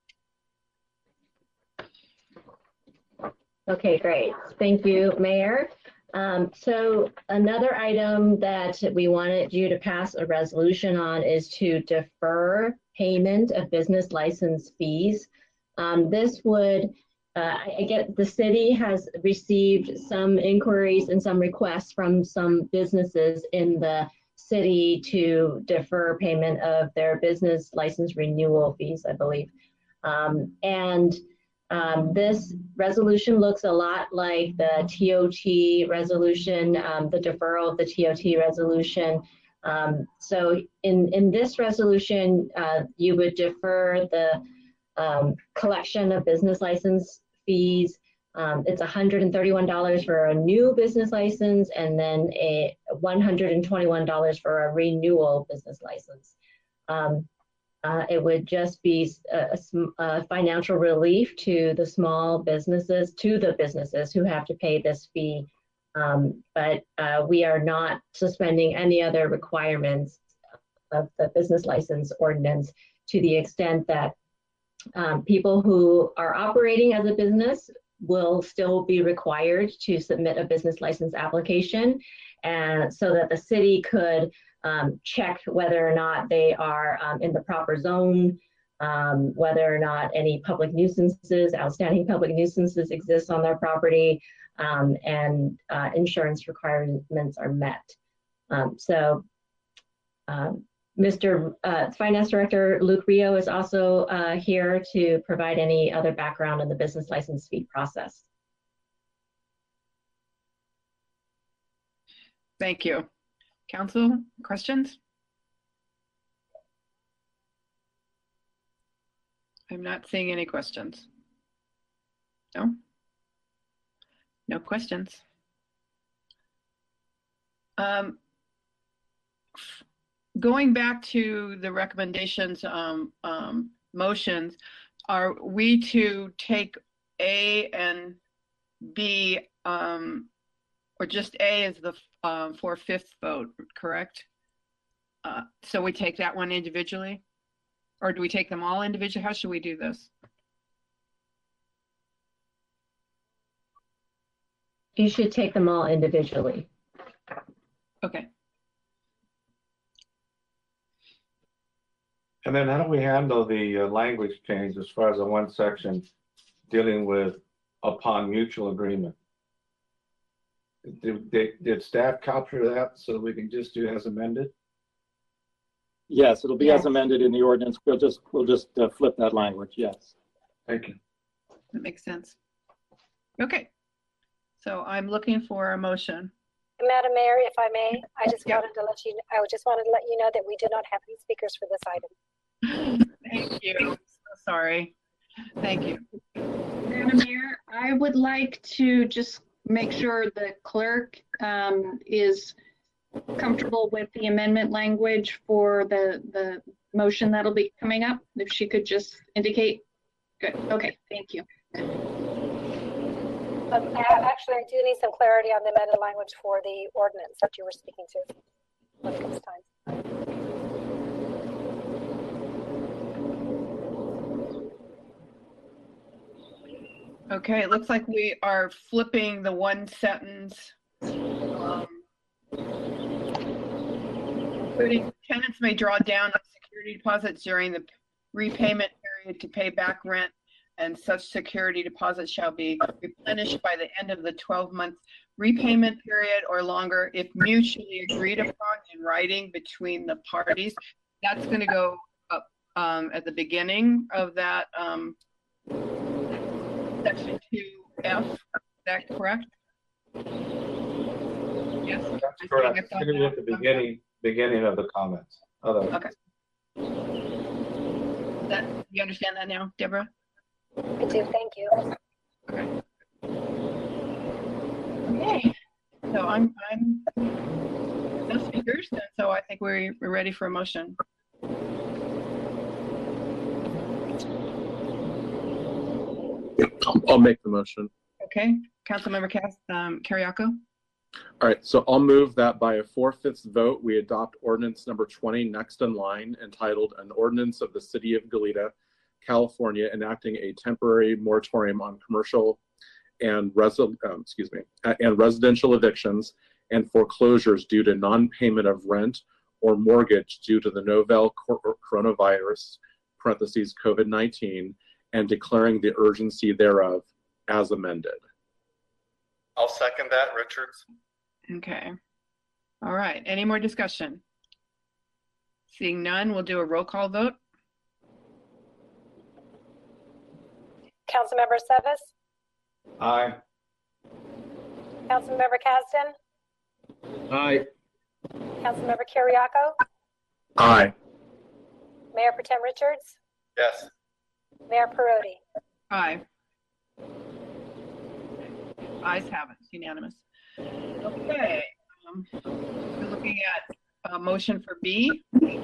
Okay, great. Thank you, Mayor. Um, so another item that we wanted you to pass a resolution on is to defer payment of business license fees. Um, this would, uh, I get the city has received some inquiries and some requests from some businesses in the city to defer payment of their business license renewal fees, I believe. Um, and Um, this resolution looks a lot like the T O T resolution, um, the deferral of the T O T resolution. Um, so in, in this resolution, uh, you would defer the um, collection of business license fees. Um, it's one hundred thirty-one dollars for a new business license and then a one hundred twenty-one dollars for a renewal business license. Um, Uh, it would just be a, a, a financial relief to the small businesses, to the businesses who have to pay this fee. Um, but uh, we are not suspending any other requirements of the business license ordinance to the extent that um, people who are operating as a business will still be required to submit a business license application, and so that the city could Um, check whether or not they are um, in the proper zone, um, whether or not any public nuisances, outstanding public nuisances exist on their property, um, and uh, insurance requirements are met. Um, so um, Mister Uh, Finance Director Luke Rio is also uh, here to provide any other background on the business license fee process. Thank you. Council, questions? I'm not seeing any questions. No? No questions. Um, going back to the recommendations, um, um, motions, are we to take A and B, um, or just A as the uh, four-fifths vote, correct? Uh, so we take that one individually? Or do we take them all individually? How should we do this? You should take them all individually. Okay. And then how do we handle the uh, language change as far as the one section dealing with upon mutual agreement? Did, did, did staff capture that so we can just do as amended? Yes, it'll be as Yes. amended in the ordinance. We'll just, we'll just uh, flip that language, yes. Thank you. That makes sense. Okay. So I'm looking for a motion. Madam Mayor, if I may, I just Yeah. wanted to let you, I just wanted to let you know that we do not have any speakers for this item. Thank you. So sorry. Thank you. Madam Mayor, I would like to just make sure the clerk um, is comfortable with the amendment language for the, the motion that'll be coming up. If she could just indicate. Good. Okay, thank you. Um, a- Actually, I do need some clarity on the amended language for the ordinance that you were speaking to when it comes time. Okay, it looks like we are flipping the one sentence. um, Including tenants may draw down on security deposits during the repayment period to pay back rent, and such security deposits shall be replenished by the end of the twelve-month repayment period or longer if mutually agreed upon in writing between the parties. That's going to go up um, at the beginning of that um, section two F. Is that correct? Yes. I That's think correct. I It's thought going to be at the that. beginning, beginning of the comments. Other- Okay. That, you understand that now, Deborah? I do, thank you. Okay. Okay. So I'm, I'm, no speakers, and so I think we're, we're ready for a motion. I'll, I'll make the motion. Okay, Councilmember Cas, um, Kariako? All right, so I'll move that by a four-fifths vote, we adopt ordinance number twenty next in line, entitled An Ordinance of the City of Goleta, California, enacting a temporary moratorium on commercial and resi- um, excuse me, uh, and residential evictions and foreclosures due to non-payment of rent or mortgage due to the novel cor- coronavirus (parentheses COVID nineteen) and declaring the urgency thereof as amended. I'll second that, Richards. Okay. All right, any more discussion? Seeing none, we'll do a roll call vote. Councilmember Sevis, Aye. Councilmember Kasdan, Aye. Councilmember Kiriako, Aye. Mayor Pro Tem Richards, Yes. Mayor Perotti. Aye. Ayes have it, it's unanimous. Okay, um, we're looking at a motion for B.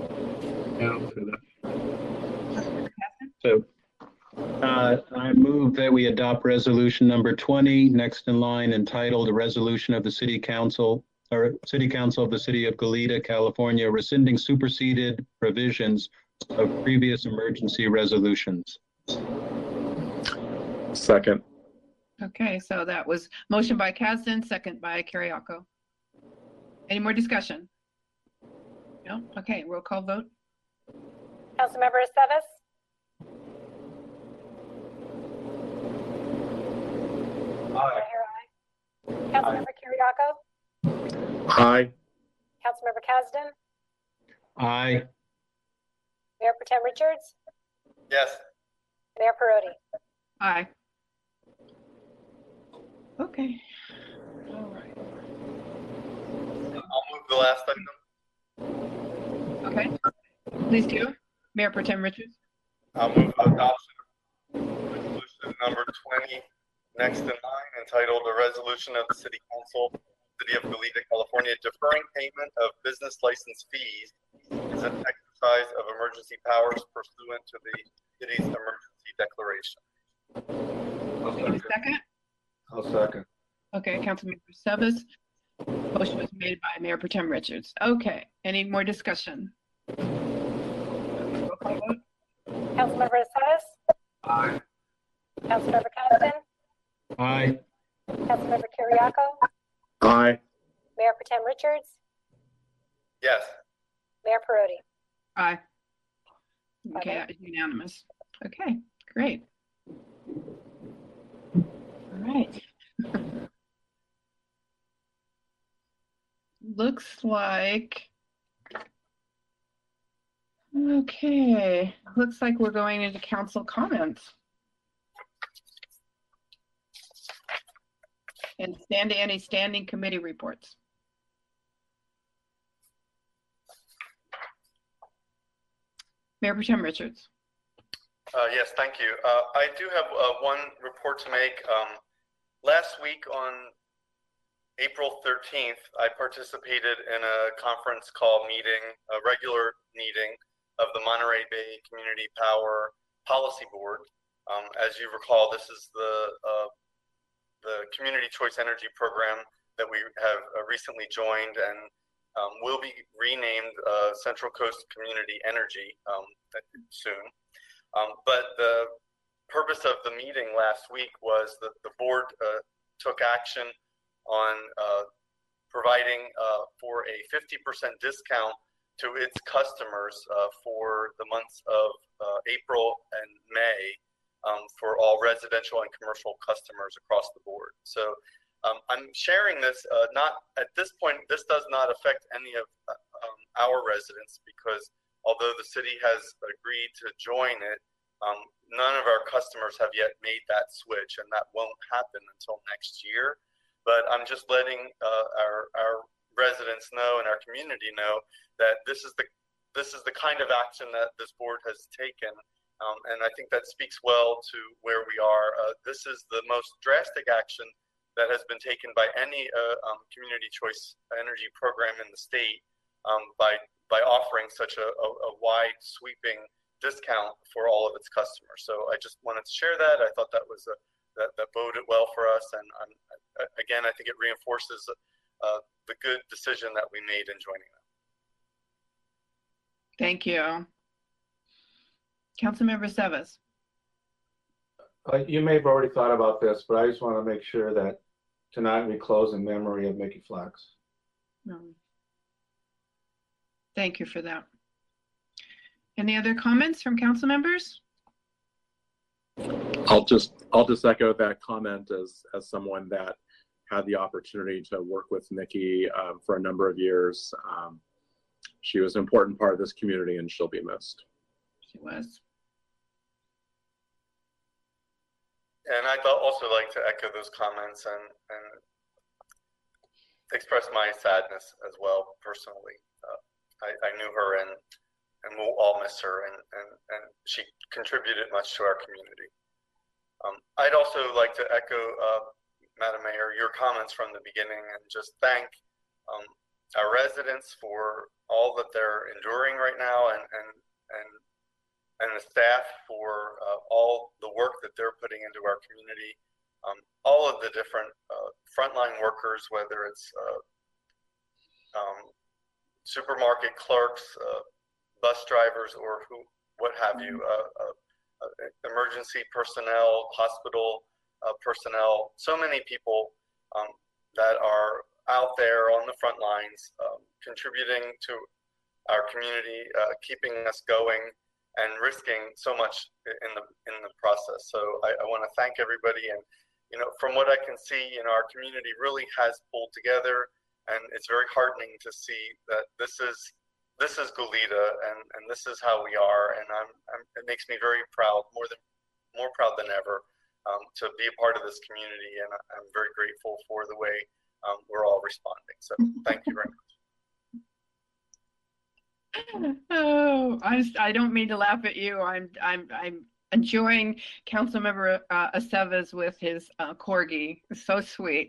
So uh, I move that we adopt resolution number twenty next in line, entitled "A Resolution of the City Council or City Council of the City of Goleta, California, rescinding superseded provisions of previous emergency resolutions." Second. Okay, so that was motion by Kasdan, second by Kiriako. Any more discussion? No? Okay, roll call vote. Councilmember Sevis, Aye. I hear aye. Councilmember Kiriako, Aye. Councilmember Kasdan, Aye. Mayor Pro Tem Richards, Yes. Mayor Perotti. Aye. Okay. All right. I'll move the last item. Okay. Please do. Mayor Pro Tem Richards. I'll move adoption of resolution number twenty next in line, entitled A Resolution of the City Council, City of Goleta, California, deferring payment of business license fees as an exercise of emergency powers pursuant to the city's emergency declaration. I'll Need a second. second? I'll second. Okay, Councilmember Sevis. Motion was made by Mayor Pro Tem Richards. Okay, any more discussion? Roll call vote. Councilmember Sevis, Aye. Councilmember Kasdan, Aye. Councilmember Kiriako, Aye. Mayor Pro Tem Richards, Yes. Mayor Perotti. Aye. Okay, Okay. that is unanimous. Okay, great. All right. looks like, okay, looks like we're going into council comments. And standing, any standing committee reports. Mayor Pro Tem Richards. Uh, yes, thank you. Uh, I do have uh, one report to make. Um, last week on April thirteenth, I participated in a conference call meeting, a regular meeting of the Monterey Bay Community Power Policy Board. Um, as you recall, this is the uh, the Community Choice Energy Program that we have uh, recently joined and um, will be renamed uh, Central Coast Community Energy um, soon. Um, but the purpose of the meeting last week was that the board uh, took action on uh, providing uh, for a fifty percent discount to its customers uh, for the months of uh, April and May um, for all residential and commercial customers across the board. So um, I'm sharing this, uh, not at this point, this does not affect any of uh, um, our residents because although the city has agreed to join it, um, none of our customers have yet made that switch, and that won't happen until next year. But I'm just letting uh, our, our residents know and our community know that this is the this is the kind of action that this board has taken, um, and I think that speaks well to where we are. Uh, this is the most drastic action that has been taken by any uh, um, community choice energy program in the state um, by by offering such a, a, a wide sweeping discount for all of its customers. So I just wanted to share that. I thought that was a that, that boded well for us, and I'm, again, I think it reinforces uh, the good decision that we made in joining them. Thank you. Councilmember Sevas. Uh, you may have already thought about this, but I just want to make sure that tonight we close in memory of Mickey Flex. No. Thank you for that. Any other comments from council members? I'll just I'll just echo that comment as as someone that had the opportunity to work with Mickey um, for a number of years. Um, she was an important part of this community, and she'll be missed. She was. And I'd also like to echo those comments and, and express my sadness as well personally. Uh, I, I knew her and and we'll all miss her, and, and, and she contributed much to our community. Um, I'd also like to echo, uh, Madam Mayor, your comments from the beginning and just thank um, our residents for all that they're enduring right now, and, and, and, and the staff for uh, all the work that they're putting into our community. Um, all of the different uh, frontline workers, whether it's uh, um, supermarket clerks, uh, bus drivers, or who, what have you, uh, uh, uh, emergency personnel, hospital uh, personnel, so many people um, that are out there on the front lines, um, contributing to our community, uh, keeping us going, and risking so much in the in the process. So I, I want to thank everybody, and you know, from what I can see, you know, our community really has pulled together, and it's very heartening to see that this is. This is Goleta, and, and this is how we are, and I'm, I'm, it makes me very proud, more than more proud than ever, um, to be a part of this community, and I'm very grateful for the way um, we're all responding. So thank you very much. Oh, I just, I don't mean to laugh at you. I'm I'm I'm enjoying Councilmember uh, Aceves with his uh, corgi. It's so sweet.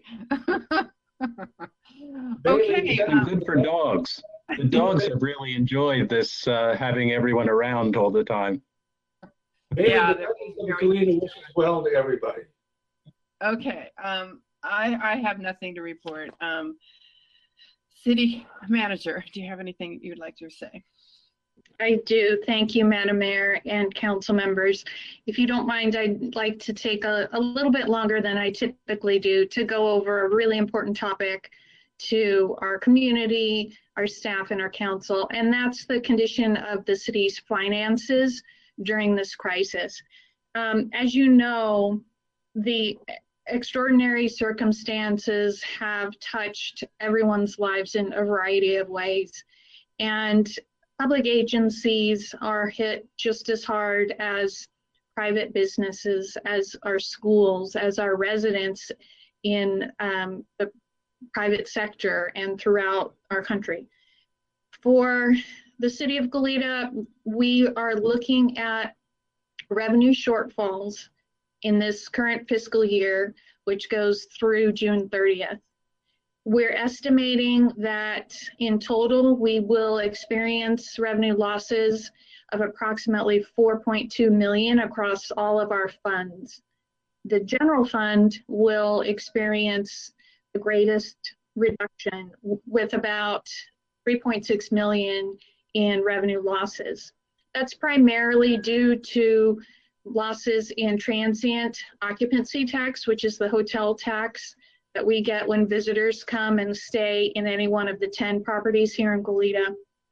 Okay. And good for dogs. The dogs have really enjoyed this, uh, having everyone around all the time. Yeah, the Goleta wishes well to everybody. Okay. Um, I I have nothing to report. Um, City Manager, do you have anything you'd like to say? I do. Thank you, Madam Mayor and council members. If you don't mind, I'd like to take a, a little bit longer than I typically do to go over a really important topic to our community, our staff, and our council, and that's the condition of the city's finances during this crisis. Um, as you know, the extraordinary circumstances have touched everyone's lives in a variety of ways. And public agencies are hit just as hard as private businesses, as our schools, as our residents in um, the private sector and throughout our country. For the city of Goleta, we are looking at revenue shortfalls in this current fiscal year, which goes through June thirtieth. We're estimating that in total, we will experience revenue losses of approximately four point two million dollars across all of our funds. The general fund will experience the greatest reduction with about three point six million dollars in revenue losses. That's primarily due to losses in transient occupancy tax, which is the hotel tax that we get when visitors come and stay in any one of the ten properties here in Goleta.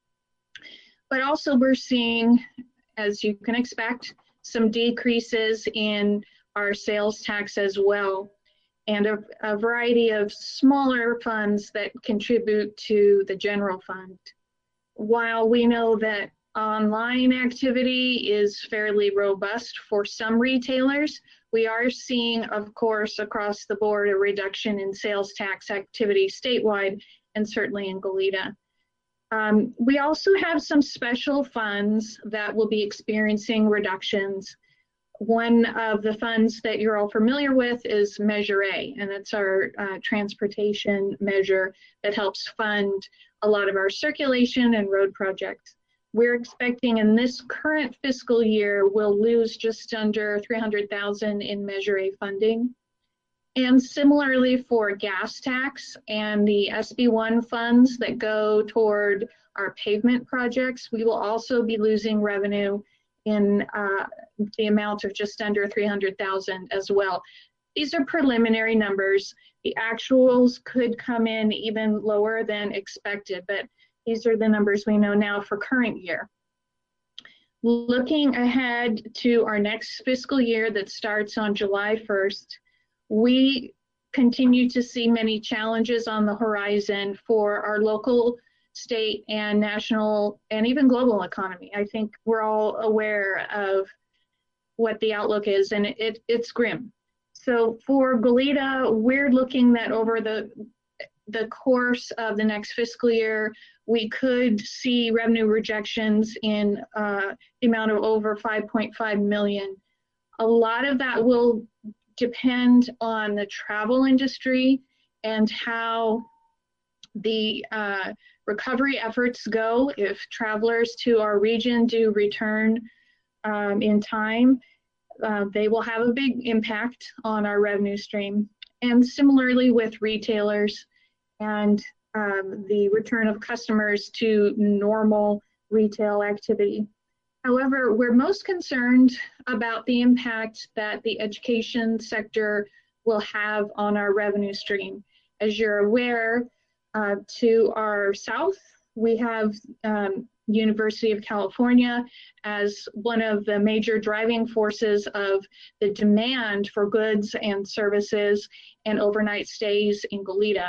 But also we're seeing, as you can expect, some decreases in our sales tax as well, and a, a variety of smaller funds that contribute to the general fund. While we know that online activity is fairly robust for some retailers, we are seeing, of course, across the board, a reduction in sales tax activity statewide and certainly in Goleta. Um, we also have some special funds that will be experiencing reductions. One of the funds that you're all familiar with is Measure A, and it's our uh, transportation measure that helps fund a lot of our circulation and road projects. We're expecting in this current fiscal year, we'll lose just under three hundred thousand dollars in Measure A funding. And similarly for gas tax and the S B one funds that go toward our pavement projects, we will also be losing revenue in uh, the amount of just under three hundred thousand dollars as well. These are preliminary numbers. The actuals could come in even lower than expected, but these are the numbers we know now for current year. Looking ahead to our next fiscal year that starts on July first, we continue to see many challenges on the horizon for our local, state, and national, and even global economy. I think we're all aware of what the outlook is, and it, it's grim. So for Goleta, we're looking that over the the course of the next fiscal year, we could see revenue rejections in uh, the amount of over five point five million. A lot of that will depend on the travel industry and how the uh, recovery efforts go. If travelers to our region do return um, in time, uh, they will have a big impact on our revenue stream. And similarly with retailers and um, the return of customers to normal retail activity. However, we're most concerned about the impact that the education sector will have on our revenue stream. As you're aware, uh, to our south, we have um, University of California as one of the major driving forces of the demand for goods and services and overnight stays in Goleta.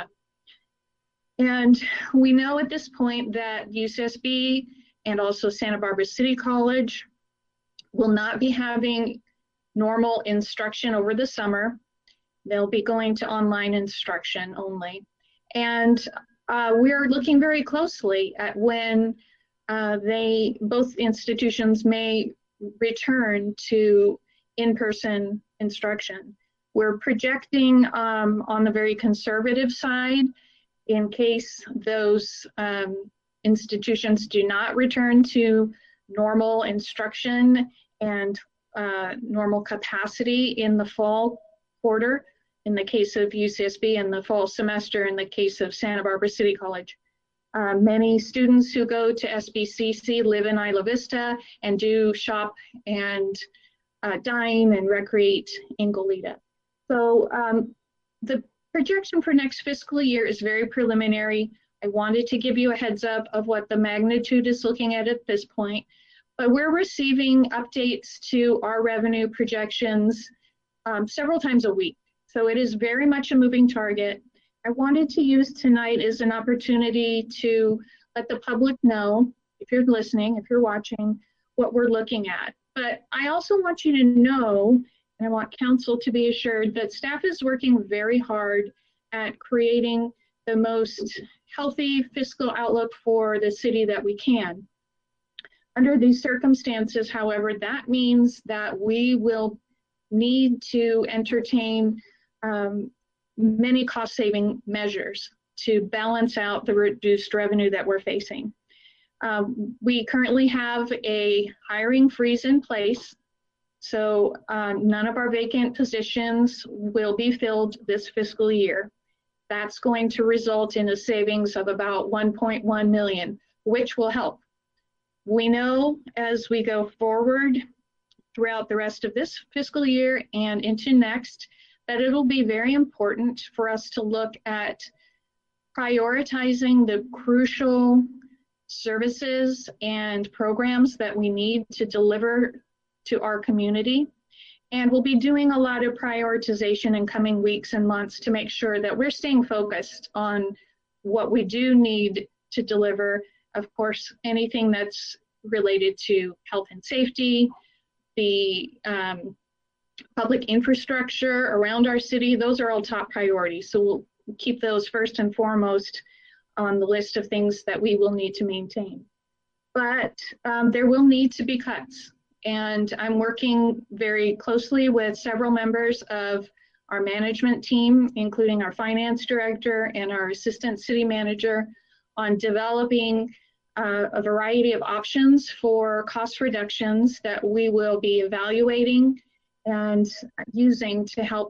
And we know at this point that U C S B and also Santa Barbara City College will not be having normal instruction over the summer. They'll be going to online instruction only. And uh, we're looking very closely at when uh, they, both institutions may return to in-person instruction. We're projecting um, on the very conservative side, in case those um, institutions do not return to normal instruction and uh, normal capacity in the fall quarter, in the case of U C S B, and the fall semester in the case of Santa Barbara City College. Uh, many students who go to S B C C live in Isla Vista and do shop and uh, dine and recreate in Goleta. So um, the projection for next fiscal year is very preliminary. I wanted to give you a heads up of what the magnitude is looking at at this point, but we're receiving updates to our revenue projections um, several times a week. So it is very much a moving target. I wanted to use tonight as an opportunity to let the public know, if you're listening, if you're watching, what we're looking at. But I also want you to know, and I want council to be assured, that staff is working very hard at creating the most healthy fiscal outlook for the city that we can. Under these circumstances, however, that means that we will need to entertain um, many cost-saving measures to balance out the reduced revenue that we're facing. Um, we currently have a hiring freeze in place, so uh, none of our vacant positions will be filled this fiscal year. That's going to result in a savings of about one point one million, which will help. We know as we go forward throughout the rest of this fiscal year and into next, that it'll be very important for us to look at prioritizing the crucial services and programs that we need to deliver to our community. And we'll be doing a lot of prioritization in coming weeks and months to make sure that we're staying focused on what we do need to deliver. Of course, anything that's related to health and safety, the um, public infrastructure around our city, those are all top priorities. So we'll keep those first and foremost on the list of things that we will need to maintain. But um, there will need to be cuts. And I'm working very closely with several members of our management team, including our finance director and our assistant city manager, on developing uh, a variety of options for cost reductions that we will be evaluating and using to help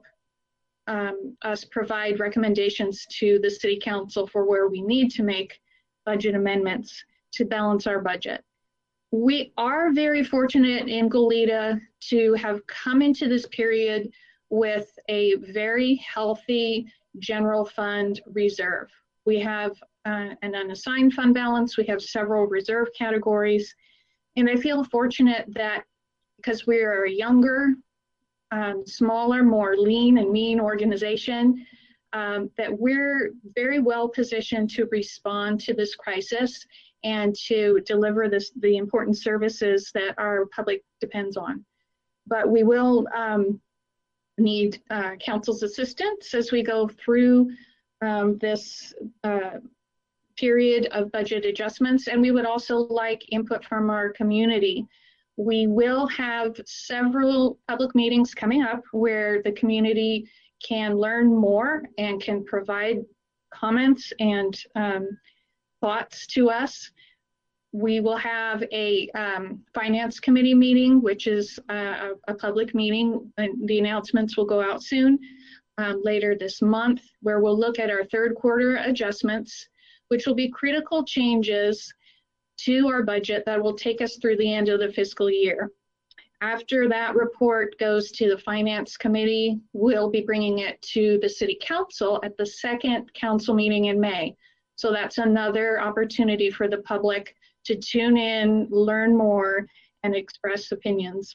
um, us provide recommendations to the city council for where we need to make budget amendments to balance our budget. We are very fortunate in Goleta to have come into this period with a very healthy general fund reserve. We have uh, an unassigned fund balance, we have several reserve categories, and I feel fortunate that because we're a younger, um, smaller, more lean and mean organization, um, that we're very well positioned to respond to this crisis and to deliver this, the important services that our public depends on. But we will um, need uh, council's assistance as we go through um, this uh, period of budget adjustments, and we would also like input from our community. We will have several public meetings coming up where the community can learn more and can provide comments and um, thoughts to us. We will have a um, finance committee meeting, which is uh, a public meeting, and the announcements will go out soon, um, later this month, where we'll look at our third quarter adjustments, which will be critical changes to our budget that will take us through the end of the fiscal year. After that report goes to the finance committee, we'll be bringing it to the city council at the second council meeting in May. So that's another opportunity for the public to tune in, learn more, and express opinions.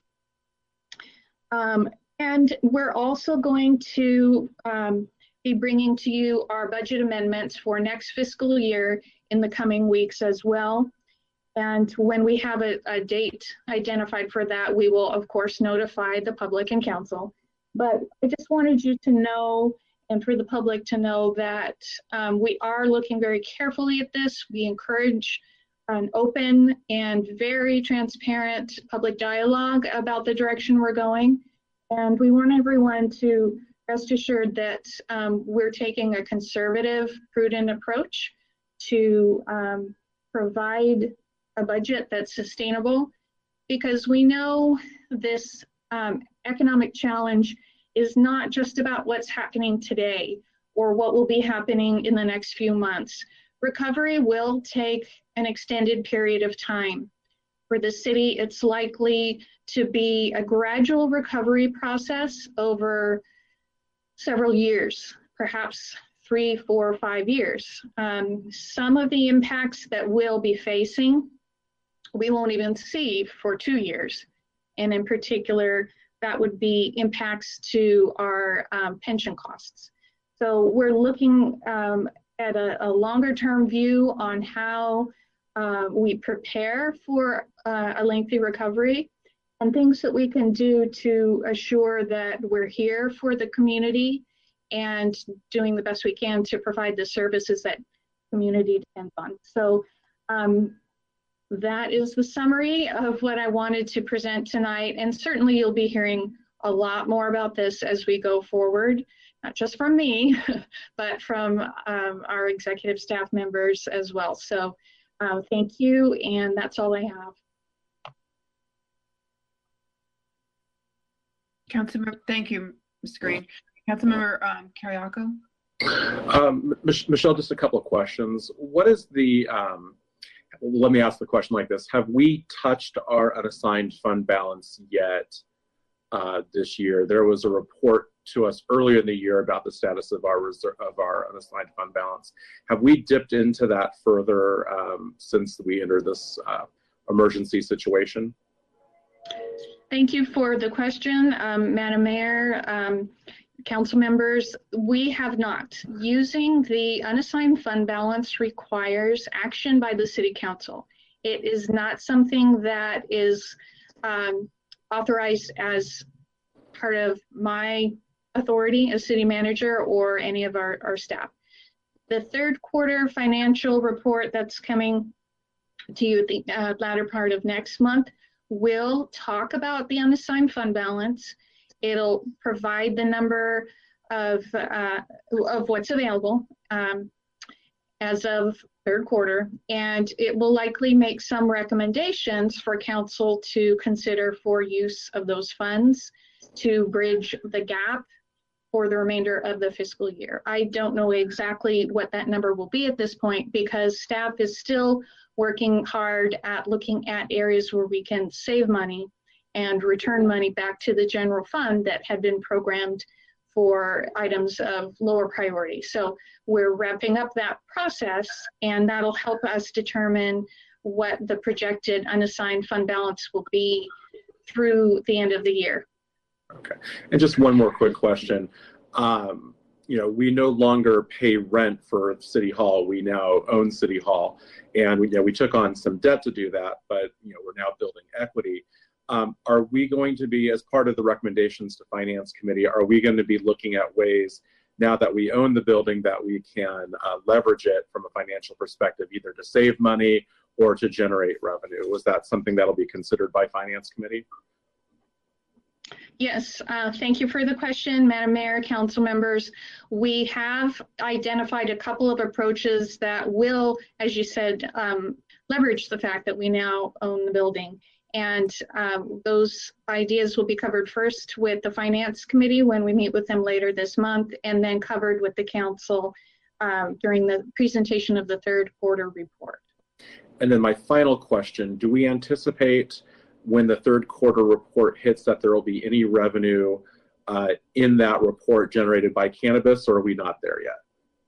Um, and we're also going to um, be bringing to you our budget amendments for next fiscal year in the coming weeks as well. And when we have a, a date identified for that, we will of course notify the public and council. But I just wanted you to know, and for the public to know, that um, we are looking very carefully at this. We encourage an open and very transparent public dialogue about the direction we're going. And we want everyone to rest assured that um, we're taking a conservative, prudent approach to um, provide a budget that's sustainable, because we know this um, economic challenge is not just about what's happening today or what will be happening in the next few months. Recovery will take an extended period of time. For the city, it's likely to be a gradual recovery process over several years, perhaps three, four, five years. Um, some of the impacts that we'll be facing, we won't even see for two years. And in particular, that would be impacts to our um, pension costs. So we're looking um, at a, a longer term view on how uh, we prepare for uh, a lengthy recovery and things that we can do to assure that we're here for the community and doing the best we can to provide the services that community depends on. So um, that is the summary of what I wanted to present tonight. And certainly you'll be hearing a lot more about this as we go forward, not just from me, but from um, our executive staff members as well. So uh, thank you, and that's all I have. Councilmember, thank you, Miz Green. Councilmember um, Kiriakou. Um, Mich Michelle, just a couple of questions. What is the, um, let me ask the question like this. Have we touched our unassigned fund balance yet uh, this year? There was a report to us earlier in the year about the status of our reserve, of our unassigned fund balance. Have we dipped into that further um, since we entered this uh, emergency situation? Thank you for the question, um, Madam Mayor. Um, Council members, we have not. Using the unassigned fund balance requires action by the City Council. It is not something that is um, authorized as part of my authority as City Manager or any of our, our staff. The third quarter financial report that's coming to you at the uh, latter part of next month will talk about the unassigned fund balance. It'll provide the number of, uh, of what's available um, as of third quarter, and it will likely make some recommendations for council to consider for use of those funds to bridge the gap for the remainder of the fiscal year. I don't know exactly what that number will be at this point because staff is still working hard at looking at areas where we can save money and return money back to the general fund that had been programmed for items of lower priority. So we're wrapping up that process, and that'll help us determine what the projected unassigned fund balance will be through the end of the year. Okay, and just one more quick question. Um, you know, we no longer pay rent for City Hall. We now own City Hall, and we, you know, we took on some debt to do that, but you know, we're now building equity. Um, are we going to be, as part of the recommendations to Finance Committee, are we going to be looking at ways now that we own the building that we can uh, leverage it from a financial perspective, either to save money or to generate revenue? Was that something that'll be considered by Finance Committee? Yes, uh, thank you for the question, Madam Mayor, council members. We have identified a couple of approaches that will, as you said, um, leverage the fact that we now own the building. And um, those ideas will be covered first with the Finance Committee when we meet with them later this month, and then covered with the council um, during the presentation of the third quarter report. And then my final question, do we anticipate when the third quarter report hits that there will be any revenue uh, in that report generated by cannabis, or are we not there yet?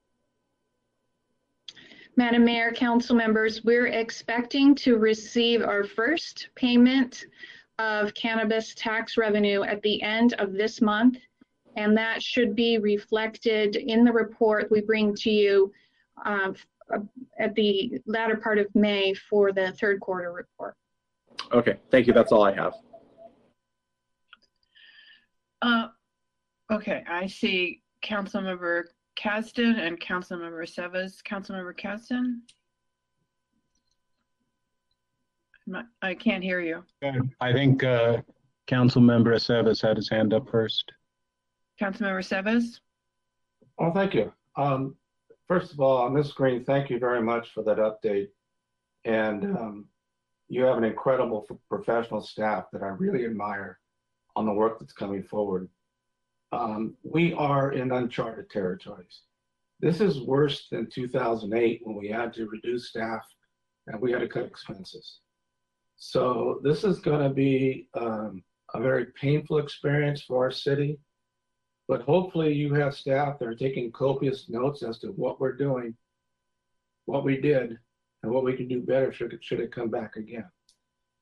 Madam Mayor, council members, we're expecting to receive our first payment of cannabis tax revenue at the end of this month, and that should be reflected in the report we bring to you uh, at the latter part of May for the third quarter report. Okay, thank you. That's all I have. Uh, okay, I see Councilmember Kasdan and Councilmember Sevas. Councilmember Kasdan? I can't hear you. I think uh, Councilmember Sevas had his hand up first. Councilmember Sevas? Oh, thank you. Um, first of all, Miz Green, thank you very much for that update. And um, you have an incredible professional staff that I really admire on the work that's coming forward. Um, we are in uncharted territories. This is worse than two thousand eight when we had to reduce staff and we had to cut expenses. So this is going to be um, a very painful experience for our city, but hopefully you have staff that are taking copious notes as to what we're doing, what we did, and what we can do better should it, should it come back again.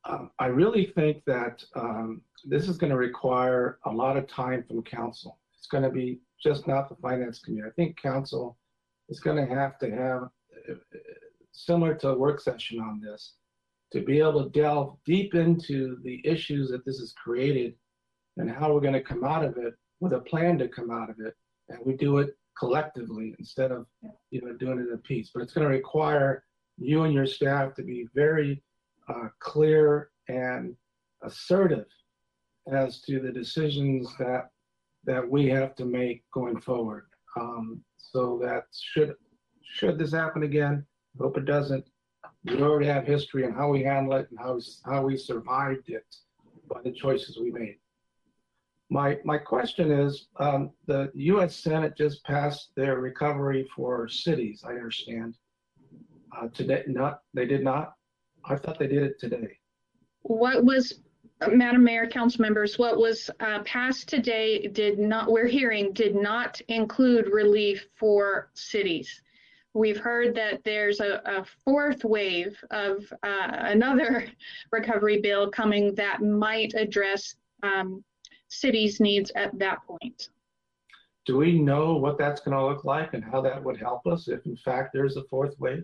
um, I really think that um, this is going to require a lot of time from council. It's going to be just not the finance committee. I think council is going to have to have, uh, similar to a work session on this, to be able to delve deep into the issues that this has created and how we're going to come out of it with a plan to come out of it. And we do it collectively instead of, you know, doing it in piece. But it's going to require you and your staff to be very uh, clear and assertive as to the decisions that that we have to make going forward. Um, so that should should this happen again, I hope it doesn't. We already have history on how we handle it and how how we survived it by the choices we made. My my question is, um, the U S Senate just passed their recovery for cities, I understand. Uh, today, not they did not. I thought they did it today. What was, uh, Madam Mayor, council members, what was uh, passed today did not, we're hearing, did not include relief for cities. We've heard that there's a, a fourth wave of uh, another recovery bill coming that might address um, cities' needs at that point. Do we know what that's going to look like and how that would help us if, in fact, there's a fourth wave?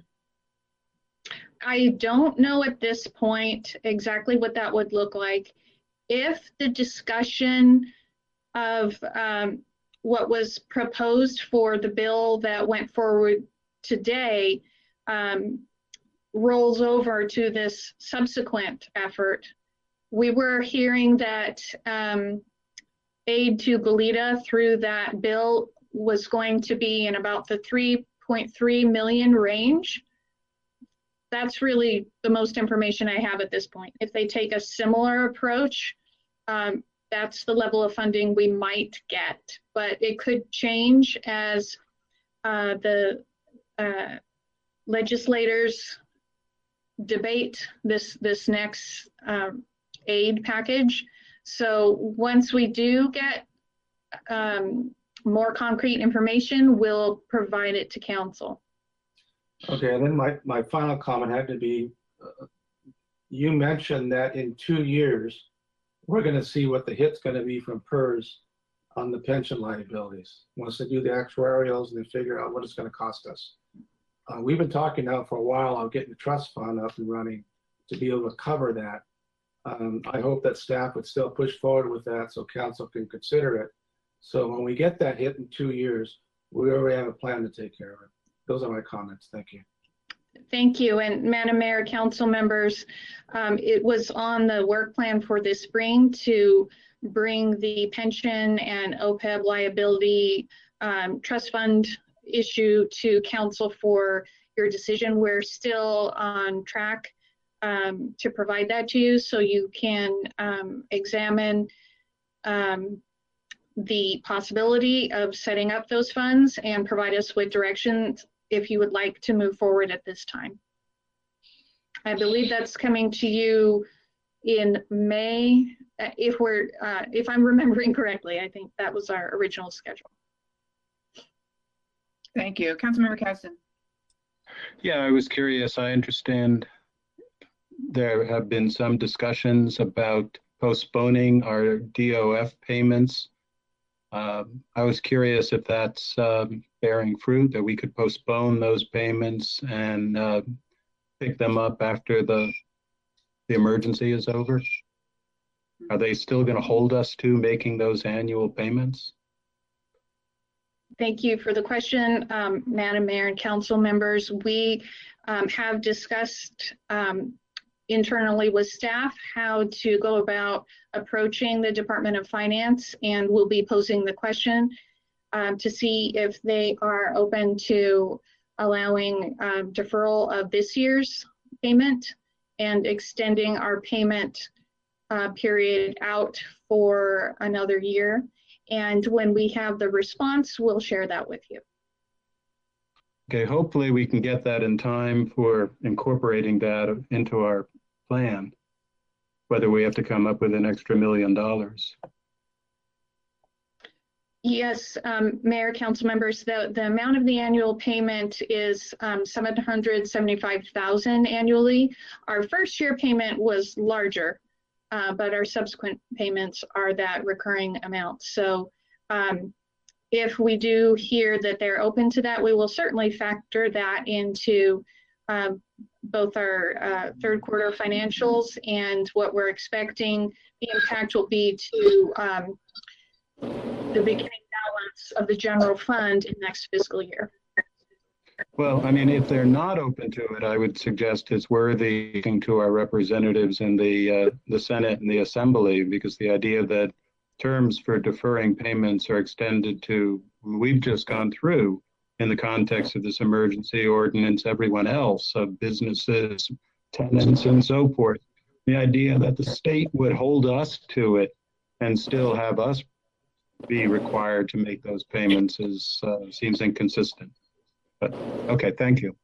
I don't know at this point exactly what that would look like. If the discussion of um, what was proposed for the bill that went forward today um, rolls over to this subsequent effort, we were hearing that um, aid to Goleta through that bill was going to be in about the three point three million range. That's really the most information I have at this point. If they take a similar approach, um, that's the level of funding we might get, but it could change as uh, the uh, legislators debate this, this next um, aid package. So once we do get um, more concrete information, we'll provide it to council. Okay, and then my, my final comment had to be, uh, you mentioned that in two years, we're going to see what the hit's going to be from P E R S on the pension liabilities. Once they do the actuarials and they figure out what it's going to cost us. Uh, we've been talking now for a while on getting the trust fund up and running to be able to cover that. Um, I hope that staff would still push forward with that so council can consider it. So when we get that hit in two years, we already have a plan to take care of it. Those are my comments. Thank you. Thank you. And Madam Mayor, council members, um, it was on the work plan for this spring to bring the pension and O P E B liability um, trust fund issue to council for your decision. We're still on track um, to provide that to you so you can um, examine um, the possibility of setting up those funds and provide us with directions if you would like to move forward at this time. I believe that's coming to you in May, if we're, uh, if I'm remembering correctly. I think that was our original schedule. Thank you. Councilmember Caston. Yeah, I was curious. I understand there have been some discussions about postponing our D O F payments. Um, I was curious if that's um, bearing fruit, that we could postpone those payments and uh, pick them up after the, the emergency is over. Are they still going to hold us to making those annual payments? Thank you for the question, um, Madam Mayor and council members. We um, have discussed um, internally with staff how to go about approaching the Department of Finance, and we'll be posing the question um, to see if they are open to allowing um, deferral of this year's payment and extending our payment uh, period out for another year. And when we have the response, we'll share that with you. Okay, hopefully we can get that in time for incorporating that into our plan, whether we have to come up with an extra million dollars. Yes, um, Mayor, council members, the, the amount of the annual payment is um, seven hundred seventy-five thousand dollars annually. Our first year payment was larger, uh, but our subsequent payments are that recurring amount. So um, if we do hear that they're open to that, we will certainly factor that into um, both our uh, third quarter financials and what we're expecting the impact will be to um, the beginning balance of the general fund in next fiscal year. Well, I mean, if they're not open to it, I would suggest it's worthy speaking to our representatives in the uh, the Senate and the Assembly, because the idea that terms for deferring payments are extended to, we've just gone through in the context of this emergency ordinance, everyone else, uh, businesses, tenants, and so forth. The idea that the state would hold us to it and still have us be required to make those payments is uh, seems inconsistent. But okay, thank you.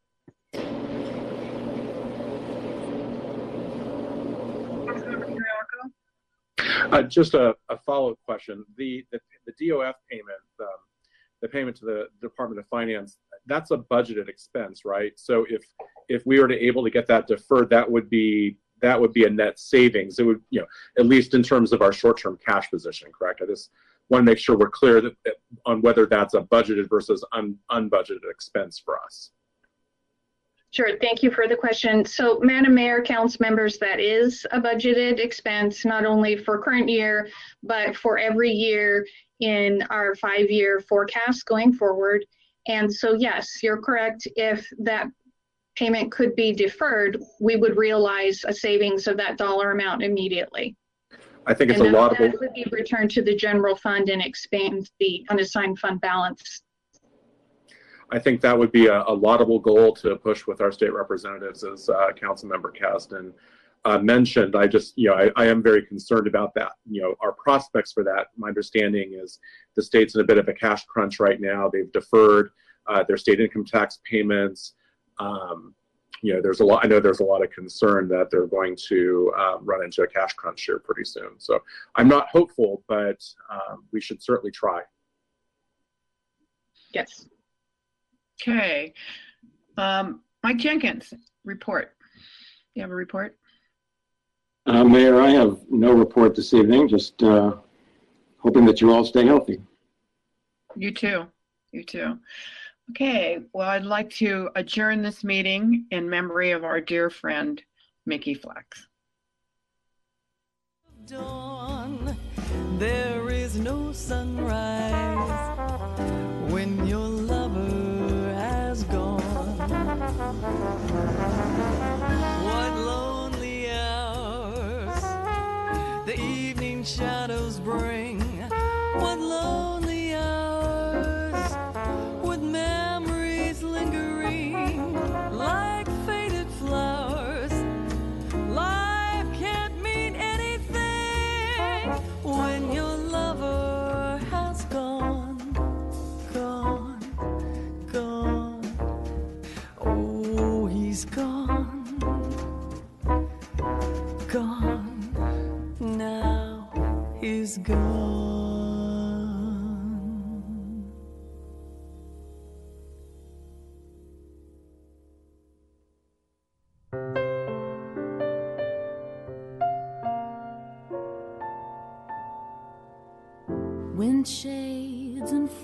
Uh, just a, a follow-up question. The, the the D O F payment, um, the payment to the Department of Finance, that's a budgeted expense, right? So if if we were to able to get that deferred, that would be that would be a net savings. It would, you know, at least in terms of our short-term cash position, correct? I just want to make sure we're clear that, that on whether that's a budgeted versus un, unbudgeted expense for us. Sure, thank you for the question. So, Madam Mayor, council members, that is a budgeted expense, not only for current year, but for every year in our five-year forecast going forward. And so, yes, you're correct. If that payment could be deferred, we would realize a savings of that dollar amount immediately. I think it's and a that, laudable. that would be returned to the general fund and expand the unassigned fund balance. I think that would be a, a laudable goal to push with our state representatives, as uh, Councilmember Kasdan uh, mentioned. I just, you know, I, I am very concerned about that. You know, our prospects for that, my understanding is the state's in a bit of a cash crunch right now. They've deferred uh, their state income tax payments. Um, you know, there's a lot, I know there's a lot of concern that they're going to uh, run into a cash crunch here pretty soon. So I'm not hopeful, but um, we should certainly try. Yes. Okay. Um, Mike Jenkins, report. You have a report? Uh, Mayor, I have no report this evening, just uh, hoping that you all stay healthy. You too. You too. Okay, well, I'd like to adjourn this meeting in memory of our dear friend, Mickey Flex. Dawn, there is no sunrise when your lover has gone. What lonely hours the evening shadows bring. What lonely hours with memories lingering like faded flowers. Life can't mean anything when your lover has gone, gone, gone. Oh, he's gone, gone. Now he's gone. When shades and